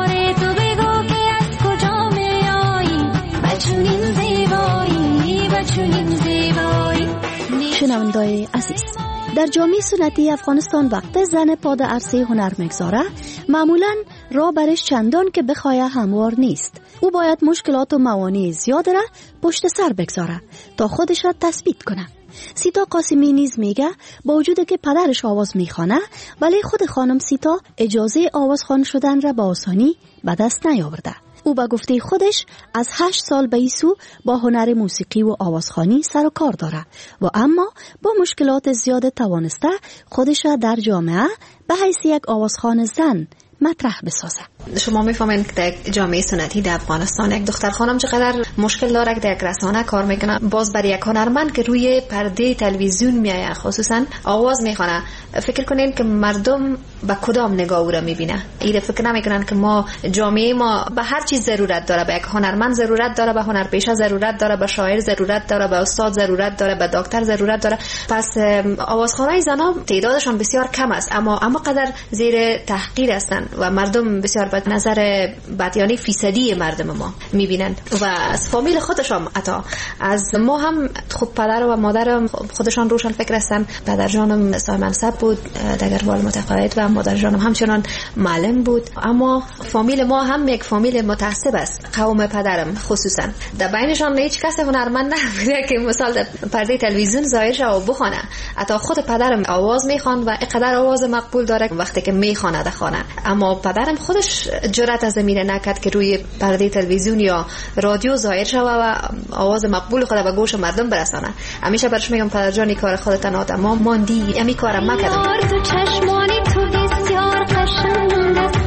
شنونده‌های عزیز، در جامعه سنتی افغانستان وقت زن پا در عرصه هنر میگذاره معمولاً راه برش چندان که بخواه هموار نیست. او باید مشکلات و موانع زیاد را پشت سر بگذاره تا خودش را تثبیت کنه. سیتا قاسمی نیز میگه با وجود که پدرش آواز میخوانه ولی خود خانم سیتا اجازه آوازخوان شدن را با آسانی به دست نیاورده. او با گفته خودش از 8 سال به این سو با هنر موسیقی و آوازخوانی سر و کار داره و اما با مشکلات زیاد توانسته خودش را در جامعه به حیث یک آوازخوان زن مطرح بسازه. شما میفهمین که در جامعه سنتی در افغانستان یک دختر خانم چقدر مشکل داره که در یک رسانه کار میکنه. باز برای یک هنرمند که روی پرده تلویزیون میایه خصوصا آواز میخونه، فکر کنین که مردم به کدام نگاه او را میبینه. ایره فکر نمیکنن که ما جامعه ما به هر چیز ضرورت داره. به یک هنرمند ضرورت داره، به هنرپیشه ضرورت داره، به شاعر ضرورت داره، به استاد ضرورت داره، به دکتر ضرورت داره. پس آوازخوانای زنا تعدادشان بسیار کم است اما قدر زیر تحقیر هستند و مردم بسیار به نظر بدیانی فیصدی مردم ما میبینند و از فامیل خودشان عطا از ما هم خود پدر و مادر خودشان روشن فکر هستن. پدر جانم صاحب منصب بود، دگروال متقاعد و مادر جانم همچنان معلم بود. اما فامیل ما هم یک فامیل متعصب است، قوم پدرم خصوصا. در بینشان هیچ کس هنرمند نبوده که مثلا در پرده تلویزیون ظاهر شه و بخونه. حتی خود پدرم آواز میخوان و اینقدر آواز مقبول داره وقتی که میخونه در خانه. اما پدرم خودش جرأت از زمینه نکرد که روی پرده تلویزیون یا رادیو ظاهر شوه و آواز مقبول خود به گوش مردم برسانه. همیشه برش میگم پدر جان کار خودت نادم ما ماندی امی کارم مکردم. تو چشمانی تو بسیار قشنگ است،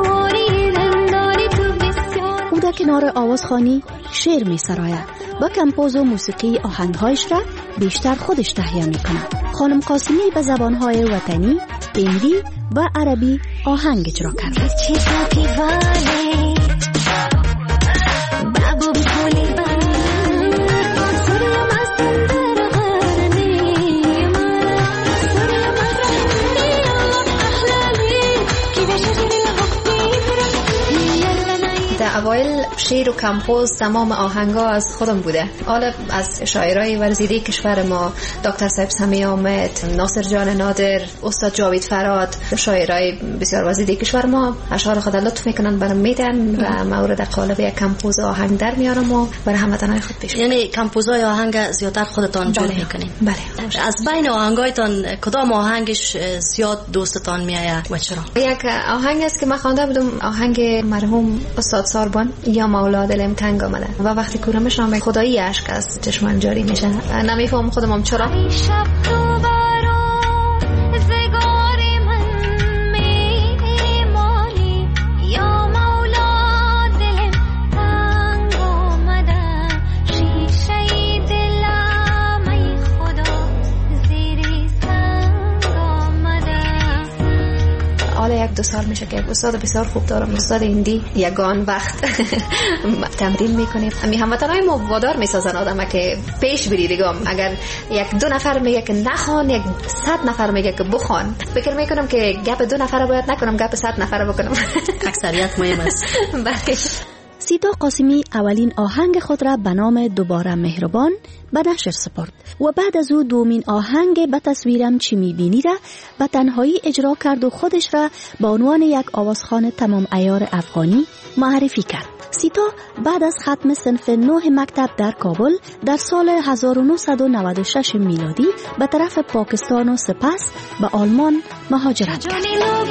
او در کنار آوازخوانی شعر می سراید با کمپوز و موسیقی آهنگهایش را بیشتر خودش تهیه می کند. خانم قاسمی به زبانهای وطنی، هندی و عربی آهنگ اجرا کرد. اوایل شعر و کمپوز تمام آهنگا از خودم بوده. حالا از شاعرای ورزیده کشور ما دکتر صاحب سمی آمد، ناصر جان نادر، استاد جاوید فراد، شاعرای بسیار ورزیده کشور ما اشعار خود لطف میکنن برام میدن و مورد قالب یک کمپوز آهنگ در میارم و برای هموطنای خود پیش. یعنی کمپوزای آهنگ زیادتر خودتان جور میکنین؟ بله. از بین آهنگایتان کدام آهنگش زیاد دوستتان میآید و چرا؟ یک آهنگ است که من خوانده بودم، آهنگ مرحوم استاد ساربان یا مولا دلم تنگ آمده و وقتی کورمش نام خدایی اشک از چشمان جاری میشه. نمیفهم خودم چرا. 2 سال میشه که استاد بسیار خوب دارم، استاد هندی. یگان وقت تمرین میکنیم. هموطنای ما وادار میسازن آدم که پیش بری دیگه. اگر 1-2 نفر میگه که نخوان، 100 نفر میگه که بخوان. فکر میکنم که گپ 2 نفر باید نکنم، گپ 100 نفر بکنم. اکثریت مهم است. سیتا قاسمی اولین آهنگ خود را به نام دوباره مهربان به نشر سپرد و بعد از او دومین آهنگ به تصویرم چی میبینی را به تنهایی اجرا کرد و خودش را به عنوان یک آوازخوان تمام عیار افغانی معرفی کرد. سیتا بعد از ختم صنف 9 مکتب در کابل در سال 1996 میلادی به طرف پاکستان و سپس به آلمان مهاجرت کرد.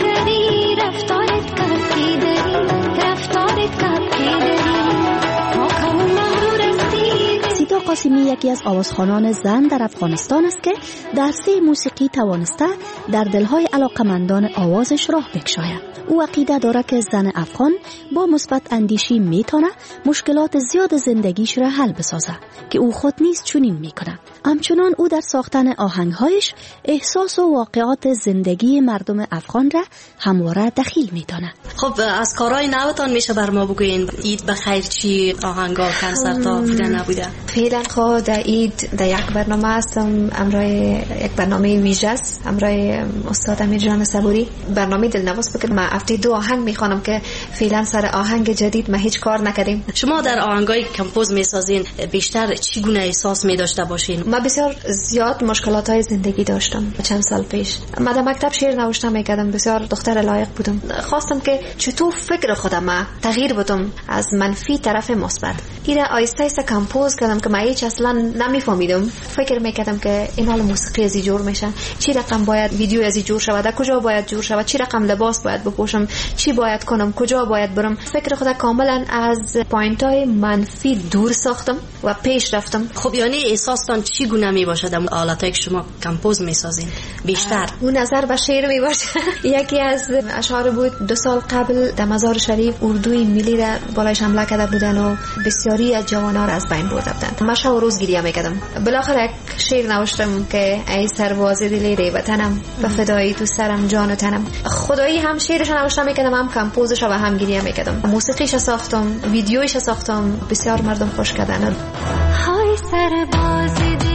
سیتا قاسمی یکی از آوازخوانان زن در افغانستان است که در سه موسیقی توانسته در دلهای علاقمندان آوازش راه بکشاید. او عقیده داره که زن افغان با مثبت اندیشی میتونه مشکلات زیاد زندگیش را حل بسازه که او خود نیز چنین میکنه. همچنان او در ساختن آهنگهایش احساس و واقعات زندگی مردم افغان را همواره دخیل میدانه. خب از کارهای نوتان میشه بر ما بگوین؟ عید بخیر چی آهنگا کنسرتا بوده نبوده؟ فعلا خود در عید در یک برنامه هستم، امرای یک برنامه ویژه است، امرای استاد امیر جان صبوری. برنامه دلنواز بکنم. من هفته 2 آهنگ میخوانم که فعلا سر آهنگ جدید ما هیچ کار نکردیم. شما در آهنگای کمپوز میسازین بیشتر چی گونه احساس میداشته باشین؟ من بسیار زیاد مشکلات زندگی داشتم. چند سال پیش من در مکتب شعر نوشته میکردم، بسیار دختر لایق بودم. خواستم که چطور فکر خودم تغییر بدم از منفی طرف مثبت. اینا آیسته آیسته کمپوز کردم که من هیچ اصلا نمیفهمیدم. فکر میکردم که این حال موسیقی ازی جور میشه، چی رقم باید ویدیو ازی جور شود، کجا باید جور شود، چی رقم لباس باید بپوشم، چی باید کنم، کجا باید برم. فکر خودم کاملا از پوینت‌های منفی دور ساختم و پیش رفتم. خب یعنی احساستان چی گونه می باشد در آلاتایی که شما کمپوز میسازین بیشتر؟ اون نظر به شعر می باشه. یکی از اشعار بود 2 سال قبل در مزار شریف اردوی ملی را بالایش حمله کرده بودن و بسیاری از جوانان را از بین برده بودن. من شب و روز گریه میکردم. بالاخره یک شعر نوشتم که ای سرباز دل وطنم به فدای تو سرم جان و تنم. خدایی هم شعرش نوشته میکردم، هم کمپوزش و هم گریه میکردم. موسیقیش ساختم، ویدیویش ساختم، بسیار مردم خوش کردن. های سرباز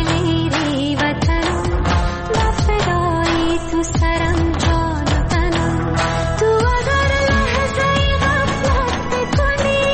دل وطنم به فدای تو سرم جان و تنم. تو اگر لحظه غفلت بکنی،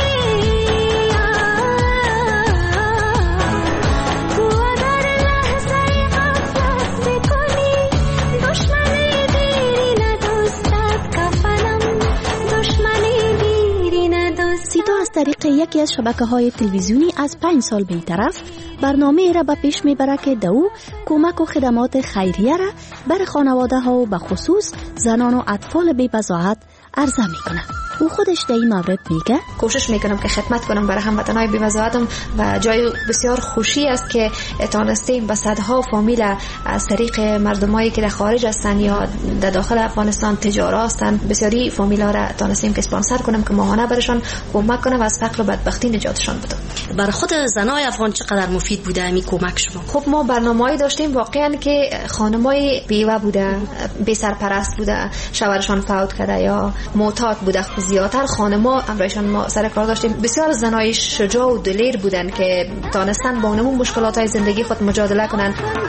تو اگر لحظه غفلت بکنی، دشمنی دیری ندوستد کفنم، دشمنی دیری ندوستد. سیتا از طریق یکی از شبکه‌های تلویزیونی از 5 سال بی‌طرف برنامه را به پیش میبره که دو کمک و خدمات خیریه را بر خانواده ها و به خصوص زنان و اطفال بی بضاعت عرضه میکنه. او خودش در این مورد میگه کوشش میکنم که خدمت کنم برای هموطنان بی بضاعتم و جای بسیار خوشی است که تانستیم به صدها فامیل از طریق مردمایی که در خارج هستن یا در داخل افغانستان تجارت هستن، بسیاری فامیلا را تانستیم که اسپانسر کنم که ماهانه برشان کمک کنم و از فقر و بدبختی نجاتشان بدم. برای خود زنای افغان چقدر مفید بوده همین کمک شما؟ خب ما برنامه‌ای داشتیم واقعا که خانمای بیوه بوده، بی سرپرست بوده، شوهرشان فوت کرده یا معتاد بوده، زیادتر خانم‌ها امرایشان ما سر کار داشتیم. بسیار زنای شجاع و دلیر بودن که تانستن با اونمون مشکلات‌های زندگی خود مجادله کنن.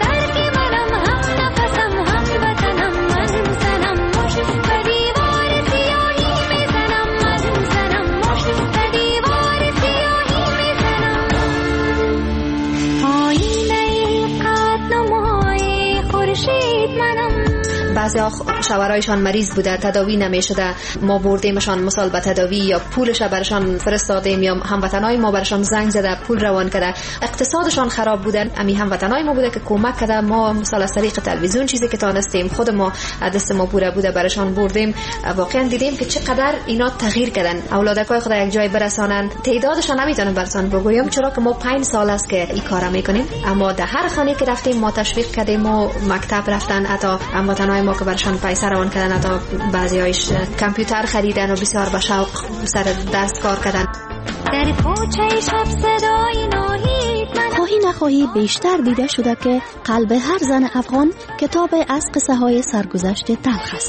بعضی شوهرایشان مریض بوده، تداوی نمیشده، ما بردیمشان مثال به تداوی یا پولش برشان فرستادیم یا هموطنای ما برشان زنگ زده پول روان کرده، اقتصادشان خراب بودن. امی هموطنای ما بوده که کمک کرده، ما مثلا از طریق تلویزیون چیزی که تانستیم خود ما دست ما پوره بوده برشان بردیم. واقعا دیدیم که چقدر اینا تغییر کردن، اولادکای خود یک جای برسانن. تعدادشان نمیتونم براتون بگویم چرا که ما 5 سال است که این کارا میکنیم، اما در هر خانه که رفتیم ما تشویق کردیم و مکتب رفتن، حتی هموطنای ما که برشان پیسه روان کردن، حتی بعضیایش کامپیوتر خریدن و بسیار با شوق سر درس کار کردن. در کوچه شب صدای ناهید خواهی نخواهی بیشتر دیده شده که قلب هر زن افغان کتاب از قصه های سرگذشت تلخ است.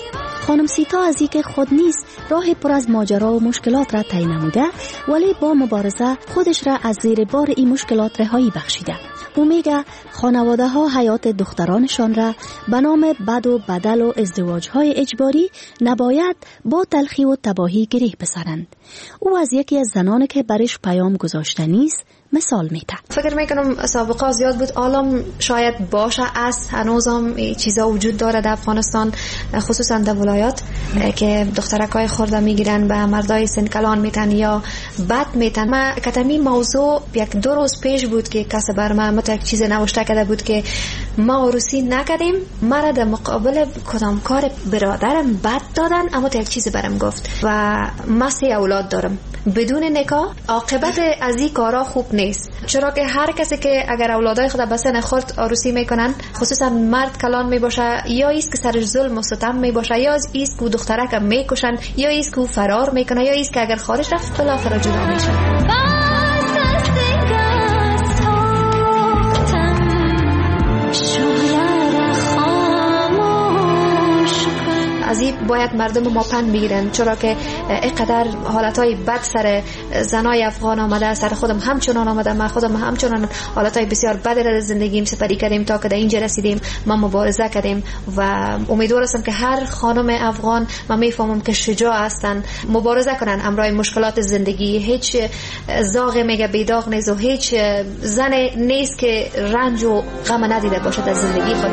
خانم سیتا از اینکه خود نیست راه پر از ماجرا و مشکلات را طی نموده، ولی با مبارزه خودش را از زیر بار این مشکلات رهایی بخشیده. او میگه خانواده ها حیات دخترانشان را به نام بد و بدل و ازدواج های اجباری نباید با تلخی و تباهی گره بسرند. او از یکی از زنانی که برش پیام گذاشته نیست مثال میده. فکر میکنم سابقه زیاد بود، عالم شاید باشه، از هنوزم چیزا وجود داره در افغانستان، خصوصا در ولایات که دخترکای خورده میگیرن به مردای سن کلان میتن یا بد میتن. ما کتمی موضوع یک 2 روز پیش بود که کس بر ما یک چیز نوشته کرده بود که ما عروسی نکردیم، مرا در مقابل کدام کار برادرم بد دادن، اما یک چیز برام گفت و ما 3 اولاد دارم بدون نکاح. عاقبت از این کارا خوب نیست، چرا که هر کسی که اگر اولادای خود به سن خرد عروسی میکنن، خصوصا مرد کلان میباشه، یا ایست که سر ظلم و ستم میباشه، یا ایست که دخترک میکشن، یا ایست که فرار میکنه، یا ایست که اگر خارج رفت بالاخره جدا میشه. از این باید مردم ما پند بگیرن، چرا که اینقدر حالتهای بد سر زنای افغان آمده، سر خودم همچنان آمده، من خودم همچنان حالتهای بسیار بد را زندگیم سپری کردیم تا که در اینجا رسیدیم. ما مبارزه کردیم و امیدوار هستم که هر خانم افغان، من میفهمم که شجاع هستن، مبارزه کنن امرای مشکلات زندگی. هیچ زاغ میگه بیداغ نیست و هیچ زن نیست که رنج و غم ندیده باشه در زندگی خود.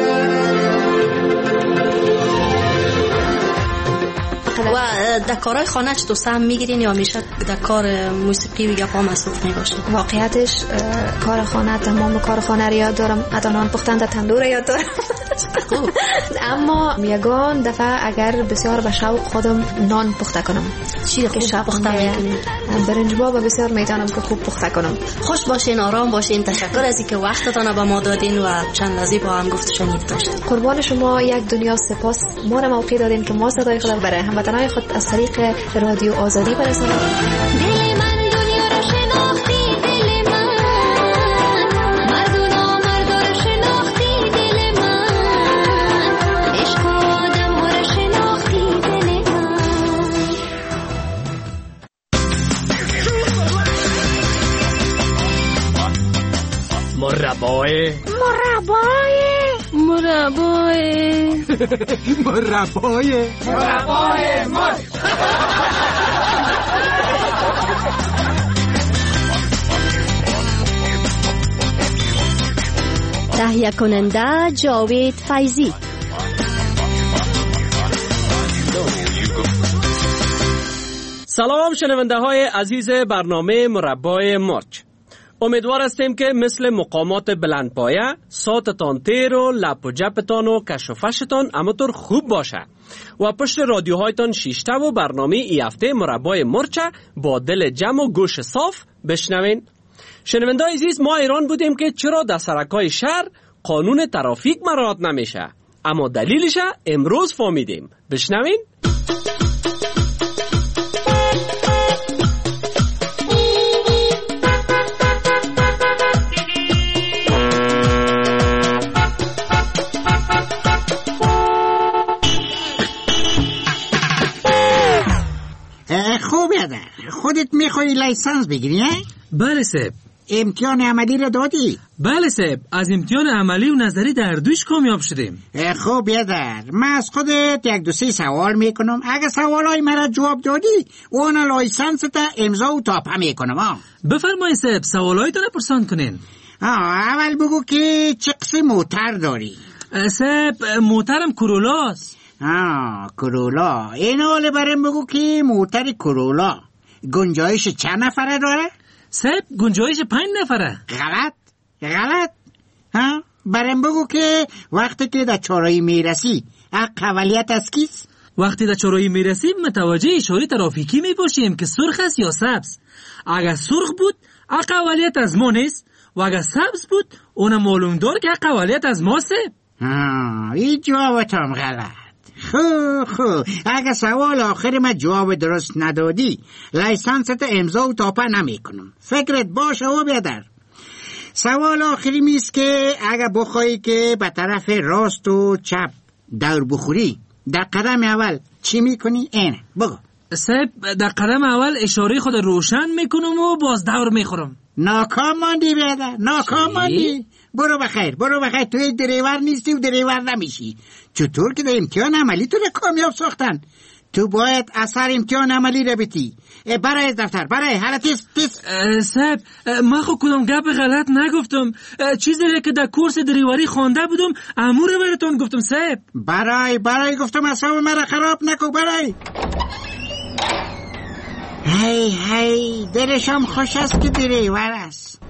و در کارهای خانه چطور سهم میگیرین یا همیشه در کار موسیقی و گپ ها مصروف میباشین؟ واقعیتش کار خانه، تمام کار خانه رو یاد دارم، حتی نان پختن در تندور یاد دارم. اما یگان دفعه اگر بسیار به شوق خودم نان پخته کنم. چی که شب پخته میکنین؟ برنج باب بسیار میتونم که خوب پخته کنم. خوش باشین، آرام باشین. تشکر از اینکه وقتتون به ما دادین و چند لحظه با هم گفت و شنید داشتین. قربان شما، یک دنیا سپاس. ما را موقع دادین که ما صدای خود برای هموطنان خود از طریق رادیو آزادی برسانیم. مربای تهیه کننده جاوید فیضی. سلام شنونده های عزیز برنامه مربای مرچ. امیدوار هستیم که مثل مقامات بلندپایه ساتتان تیر و لپ و جپتان و کش و فشتان همطور خوب باشه و پشت رادیوهایتان شیشته و برنامه ای هفته مربای مرچه با دل جمع و گوش صاف بشنوین. شنونده عزیز، ما ایران بودیم که چرا در سرکای شهر قانون ترافیک مراعات نمیشه، اما دلیلش امروز فهمیدیم. بشنوین. خودت میخوای لایسنس بگیری؟ بله صاحب. امتحان عملی را دادی؟ بله صاحب، از امتحان عملی و نظری در دوش کامیاب شدیم. خوب بیادر، من از خودت 1-2-3 سوال میکنم، اگه سوالای مرا جواب دادی اون لایسنس تا امضا و تاپه میکنم. بفرمایید صاحب، سوالایتان پرسان کنین. اول بگو که چه قسم موتر داری؟ صاحب موترم کرولاست. کرولا. این حاله برم بگو که موتر کرولا گنجایش چند نفره داره؟ صاحب گنجایش 5 نفره. غلط. برم بگو که وقتی که در چهارراهی میرسی اقلیت از کیست؟ وقتی در چهارراهی میرسیم متوجه اشاره ترافیکی میباشیم که سرخ است یا سبز. اگر سرخ بود اقلیت از ما نیست و اگر سبز بود اون معلوم دار که اقلیت از ماست. این جوابتم غلط. خوب اگه سوال آخر من جواب درست ندادی لایسنست امضا و تاپه نمی کنم. فکرت باشه و بیادر. سوال آخری میست که اگه بخوایی که به طرف راست و چپ دور بخوری در قدم اول چی میکنی؟ اینه بگو. صاحب در قدم اول اشاره خود روشن میکنم و باز دور میخورم. ناکام ماندی بیادر، ناکام ماندی. برو بخیر تو یک دریور نیستی و دریور نمیشی. چطور که در امتحان عملی تو را کامیاب ساختن؟ تو باید اثر امتحان عملی را بتی. برای از دفتر، برای حالا تیز. صاحب من خود کدام گپ غلط نگفتم. چیزی که در کورس دریوری خوانده بودم امور براتون گفتم صاحب. برای گفتم اصاب مرا خراب نکو. برای هی دلشم خوش است که دریور است.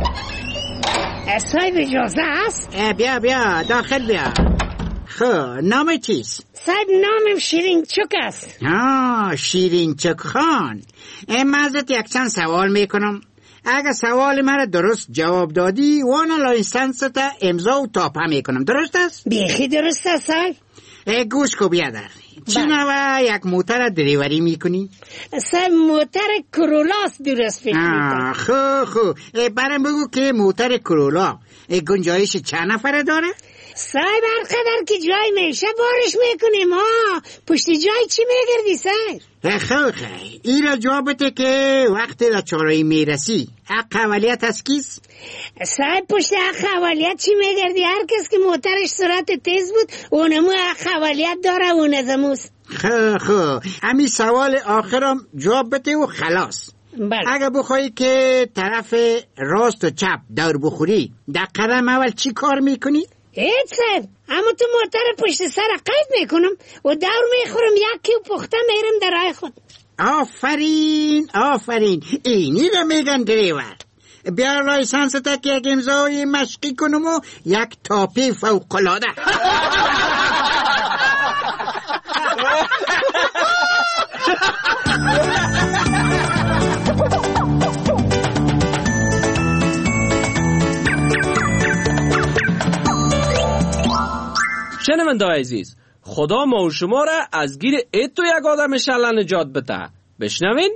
صاحب اجازه است؟ بیا داخل بیا. خب نام چیست؟ صاحب نامم شیرینچک است. شیرینچک خان. معذرت یک چند سوال میکنم. اگر سوال مرا درست جواب دادی وانا لایسنس تا امضا و تاپه میکنم. درست است؟ بیخی درست است صاحب. گوش کو بیادر. چی نوع یک موتر دریوری میکنی؟ صاحب موتر کرولاست درست فکر میکنم. خب برام بگو که موتر کرولا گنجایش چند نفره داره؟ صاحب هر قدر که جای میشه بارش میکنیم. پشت جای چی میگردی صاحب؟ خیلی این را جوابته که وقتی در چارایی میرسی حق اولیت از کیست؟ صاحب پشت حق اولیت چی میگردی؟ هر کس که موترش سرعت تیز بود اونمو حق اولیت داره اون ازموست. خب همین سوال آخرم جواب بده و خلاص. اگه بخوایی که طرف راست و چپ دور بخوری در قدم اول چی کار میکنی؟ هیچ صاحب، اما تو موتر پشت سر قید میکنم و دور میخورم یکی و پخته میرم در راه خود. آفرین اینی رو میگن دریور. بیا لایسنس تا که یک امضای مشقی کنم و یک تاپی فوق‌العاده. شنونده عزیز، خدا ما و شما را از گیر ایتو یک آدم شله نجات بده. بشنوین؟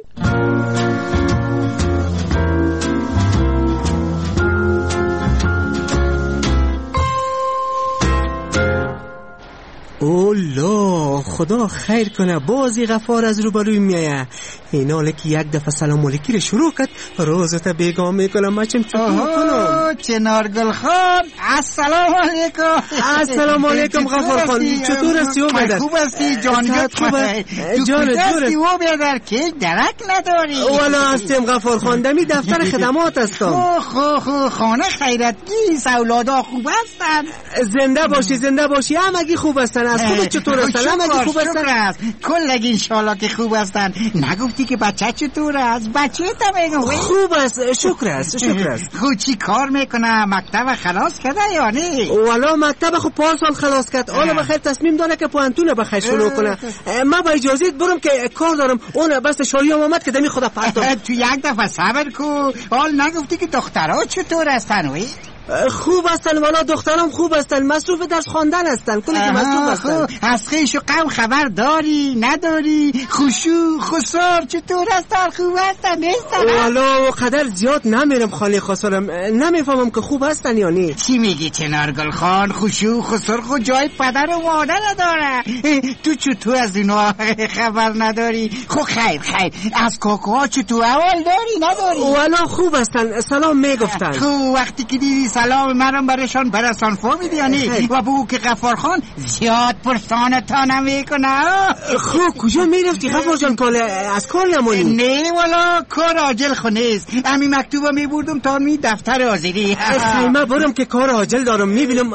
اولا خدا خیر کنه، بازی غفار از روبروی میایه. این حاله که یک دفعه سلام علیکی رو شروع کرد روزتا بیگام میکنم. من چم کنم؟ چنارگل خان السلام علیکم. السلام علیکم غفار خان، چطور هستی؟ خوب هستی؟ جانگت خوبه؟ جانت هستی؟ و بیادر که درک نداری؟ والا هستیم غفار خان، دمی دفتر خدمات هستم. خو خانه خیرتگی اولادا خوب هستن؟ زنده باشی همگی خوب هستن. از خودت چطور هستن؟ همگی خوب هستن؟ کلگی انشالله که خوب هستن. نگفتی که بچه چطور است؟ بچه تا میگم خوب است، شکر است. خود چی کار میکنه؟ مکتب خلاص کرده یا نه؟ والا مکتب خود پارسال خلاص کرد. حالا بخیر تصمیم داره که پوانتون بخیر شروع کنه. من با اجازت برم که کار دارم. اون بس شاریام اومد که دمی خدا پرتم. تو یک دفعه صبر کو. حال نگفتی که دخترها چطور هستن؟ وی خوب هستن والا، دخترام خوب هستن، مصروف درس خواندن هستن. کلی که مصروف هستن. از خیش و غم خبر داری نداری؟ خوشو خسار چطور هستن؟ خوب هستن نیستن؟ والا قدر زیاد نمیرم خانه خسارم، نمیفهمم که خوب هستن یا نه. چی میگی چنارگل خان؟ خوشو خسار خود جای پدر و مادر نداره. تو چطور از اینا خبر نداری؟ خب خیر از کاکاها چطور اول داری نداری؟ والا خوب هستن، سلام میگفتن. خب وقتی که دیدی سلام منم برشان برسان فهمیدی یا نه؟ و بگو که غفار خان زیاد پرسان تا نمیکنه. خب کجا میرفتی غفار جان؟ از کار نمونی؟ نه والا کار عاجل خونیست. همین مکتوبا میبردم تا می دفتر حاضری. خیمه برم که کار عاجل دارم. میبینیم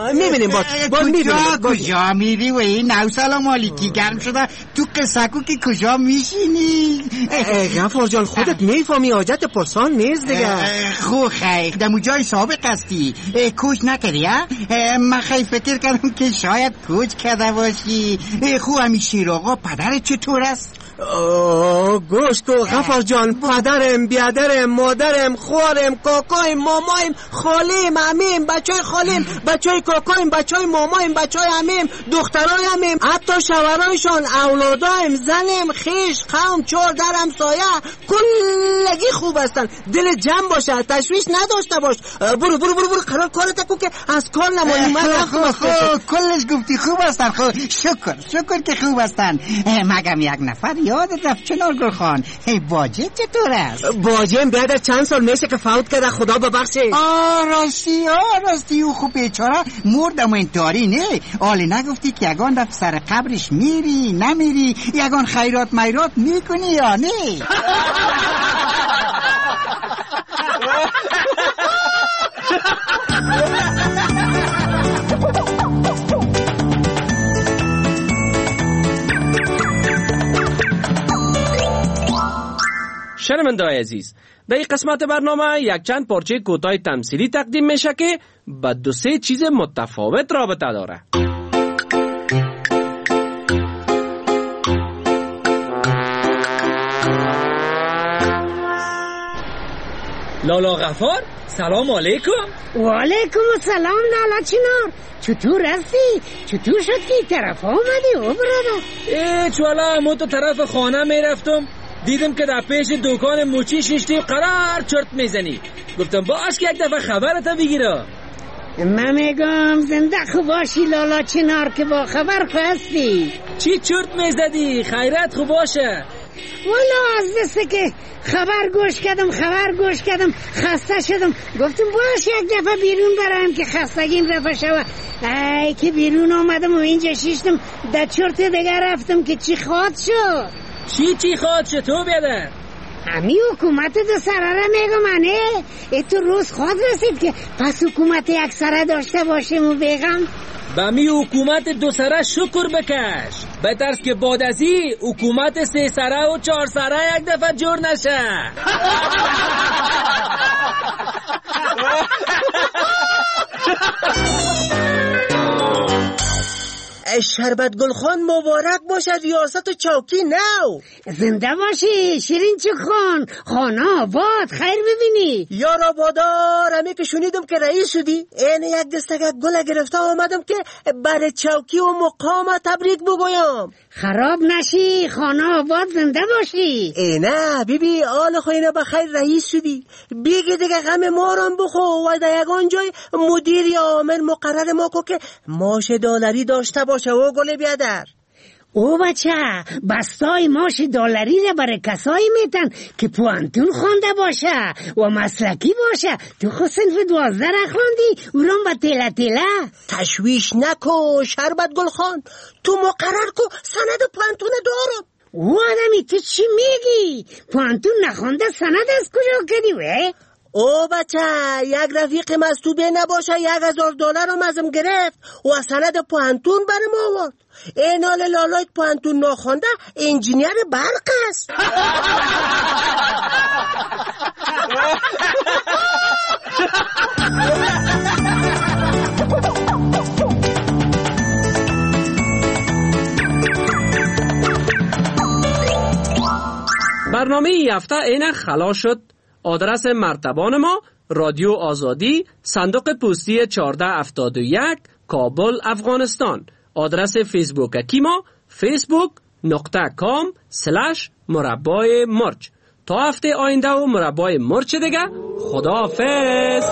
کجا میری و این نو سلام علیکی گرم شده تو قصکو که کجا میشینی؟ غفار جان خودت میفهمی حاجت پرسان نیست دیگه. خب خیر دمو جای سابق هستی. کوچ نکردی ها؟ من خیلی فکر کردم که شاید کوچ کرده باشی. خو همی شیر آقا پدرت چطور است؟ گوش کو غفار جان، پدرم، بیادرم، مادرم، خوارم، کاکایم، مامایم، خالیم، عمیم، بچای خالیم، بچای کاکایم، بچای مامایم، بچای عمیم، دخترای عمیم، حتی شوهرایشان، اولادایم، زنم، خیش، قوم، چور، در همسایه کلگی خوب هستن. دل جمع باشه، تشویش نداشته باش. برو برو برو برو قرار کارت کو که از کار نمانی. کلش گفتی خوب هستن. خب شکر که خوب هستن. مگم یک نفر یادت رفت چنار گل خان. باجه چطور است؟ باجه بیادر چند سال میشه که فوت کرده، خدا ببخشه. راستی او خوب بیچاره مردم این تاری نه. آلی نگفتی که یگان دفت سر قبرش میری نمیری، یگان خیرات میرات میکنی یا نه؟ شنونده‌های عزیز، در این قسمت برنامه یک چند پارچه کوتاه تمثیلی تقدیم میشه که با دو سه چیز متفاوت رابطه داره. لالا غفار، سلام علیکم. و علیکم السلام لالا چنار. چطور هستی؟ چطور شد که طرف آمدی او برادر؟ چوالا من تو طرف خانه میرفتم، دیدم که در پیش دکان موچی شیشتی قرار چرت میزنی. گفتم باش که یک دفعه خبرت بگیره. من میگم زنده خوب باشی لالا چنار که با خبر هستی. چی چرت میزدی؟ خیرت خوب باشه. والا از دسته که خبر گوش کردم خسته شدم. گفتم باش یک دفعه بیرون برایم که خستگیم رفع شوه. ای که بیرون آمدم و اینجا شیشتم در چرت دیگر رفتم که چی خواد شد. چی خواد شد تو بیادر؟ همی حکومت دو سره میگم منه. تو روز خواد رسید که پس حکومت یک سره داشته باشیم و بگم با می حکومت دو سره شکر بکش، بهترس که بعد از این حکومت سه سره و چهار سره یک دفعه جور نشه. شربت گل خان مبارک باشه، ریاست و چوکی نو. زنده باشی شیرین چک خان، خانه آباد، خیر ببینی. یار آبادار، همه که شنیدم که رئیس شدی، این یک دستک گل گرفته آمدم که برای چوکی و مقام تبریک بگویم. خراب نشی، خانه آباد، زنده باشی. نه بیبی، آل خوینه بخیر رئیس شدی، بیگه دیگه غم ما رو بخو و در یگان جای مدیر یا عامل مقرر ما که ماش دلاری داشته باشه و گل بیادر. او بچه بستای ماش دلاری را برای کسایی میتن که پوانتون خونده باشه و مسلکی باشه. تو خود صنف 12 را خوندی، او را با تیله. تشویش نکن شربت گل خان، تو مقرر کو سند پوانتون دارم. او آدمی تو چی میگی؟ پوانتون نخونده سند از کجا کردی وی؟ او بچه یک رفیق مستوبه نباشه $1,000 رو مزم گرفت و سند پوانتون برم آورد. این حال لالایت پوانتون نخونده انجینیر برق است. برنامه این هفته اینه خلاص شد. آدرس مرتبان ما رادیو آزادی، صندوق پستی 1471 کابل افغانستان. آدرس فیسبوک ما facebook.com/مربای مرچ. تا هفته آینده و مربای مرچ دیگه، خداحافظ.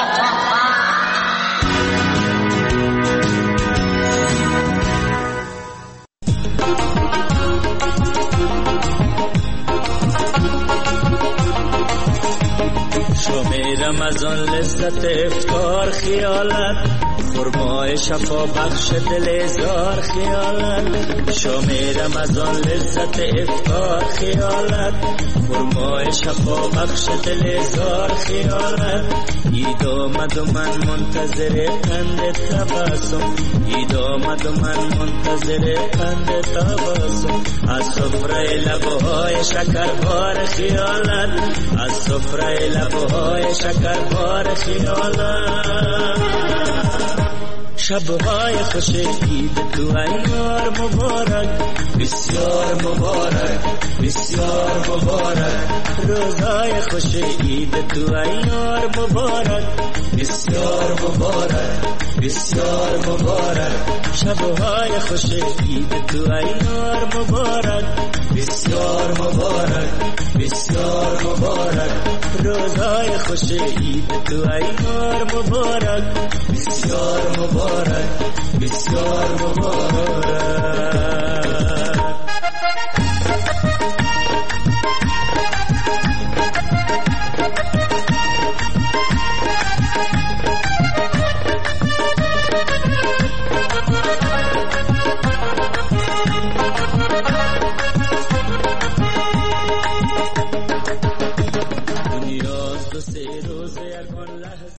شمیرم از آن لذت افطار خیالت، خرمای شفا بخش دل زار خیالت. شمیرم از آن لذت افطار خیالت، خرمای شفا بخش دل زار خیالت. عید آمد و من منتظر قند تبسم، عید آمد و من منتظر قند تبسم. از سفره لبهای شکربار خیالت، از سفره لبهای شکربار خیالت. شبهای خوش عید تو ایار مبارک، بسیار مبارک بسیار مبارک. روزهای خوش عید تو ایار مبارک، بسیار مبارک بسیار مبارک. شبهای خوش عید تو ایار مبارک، بسیار مبارک بسیار مبارک. روزهای خوش عید تو ایار مبارک، بسیار مبارک بسیار مبارک.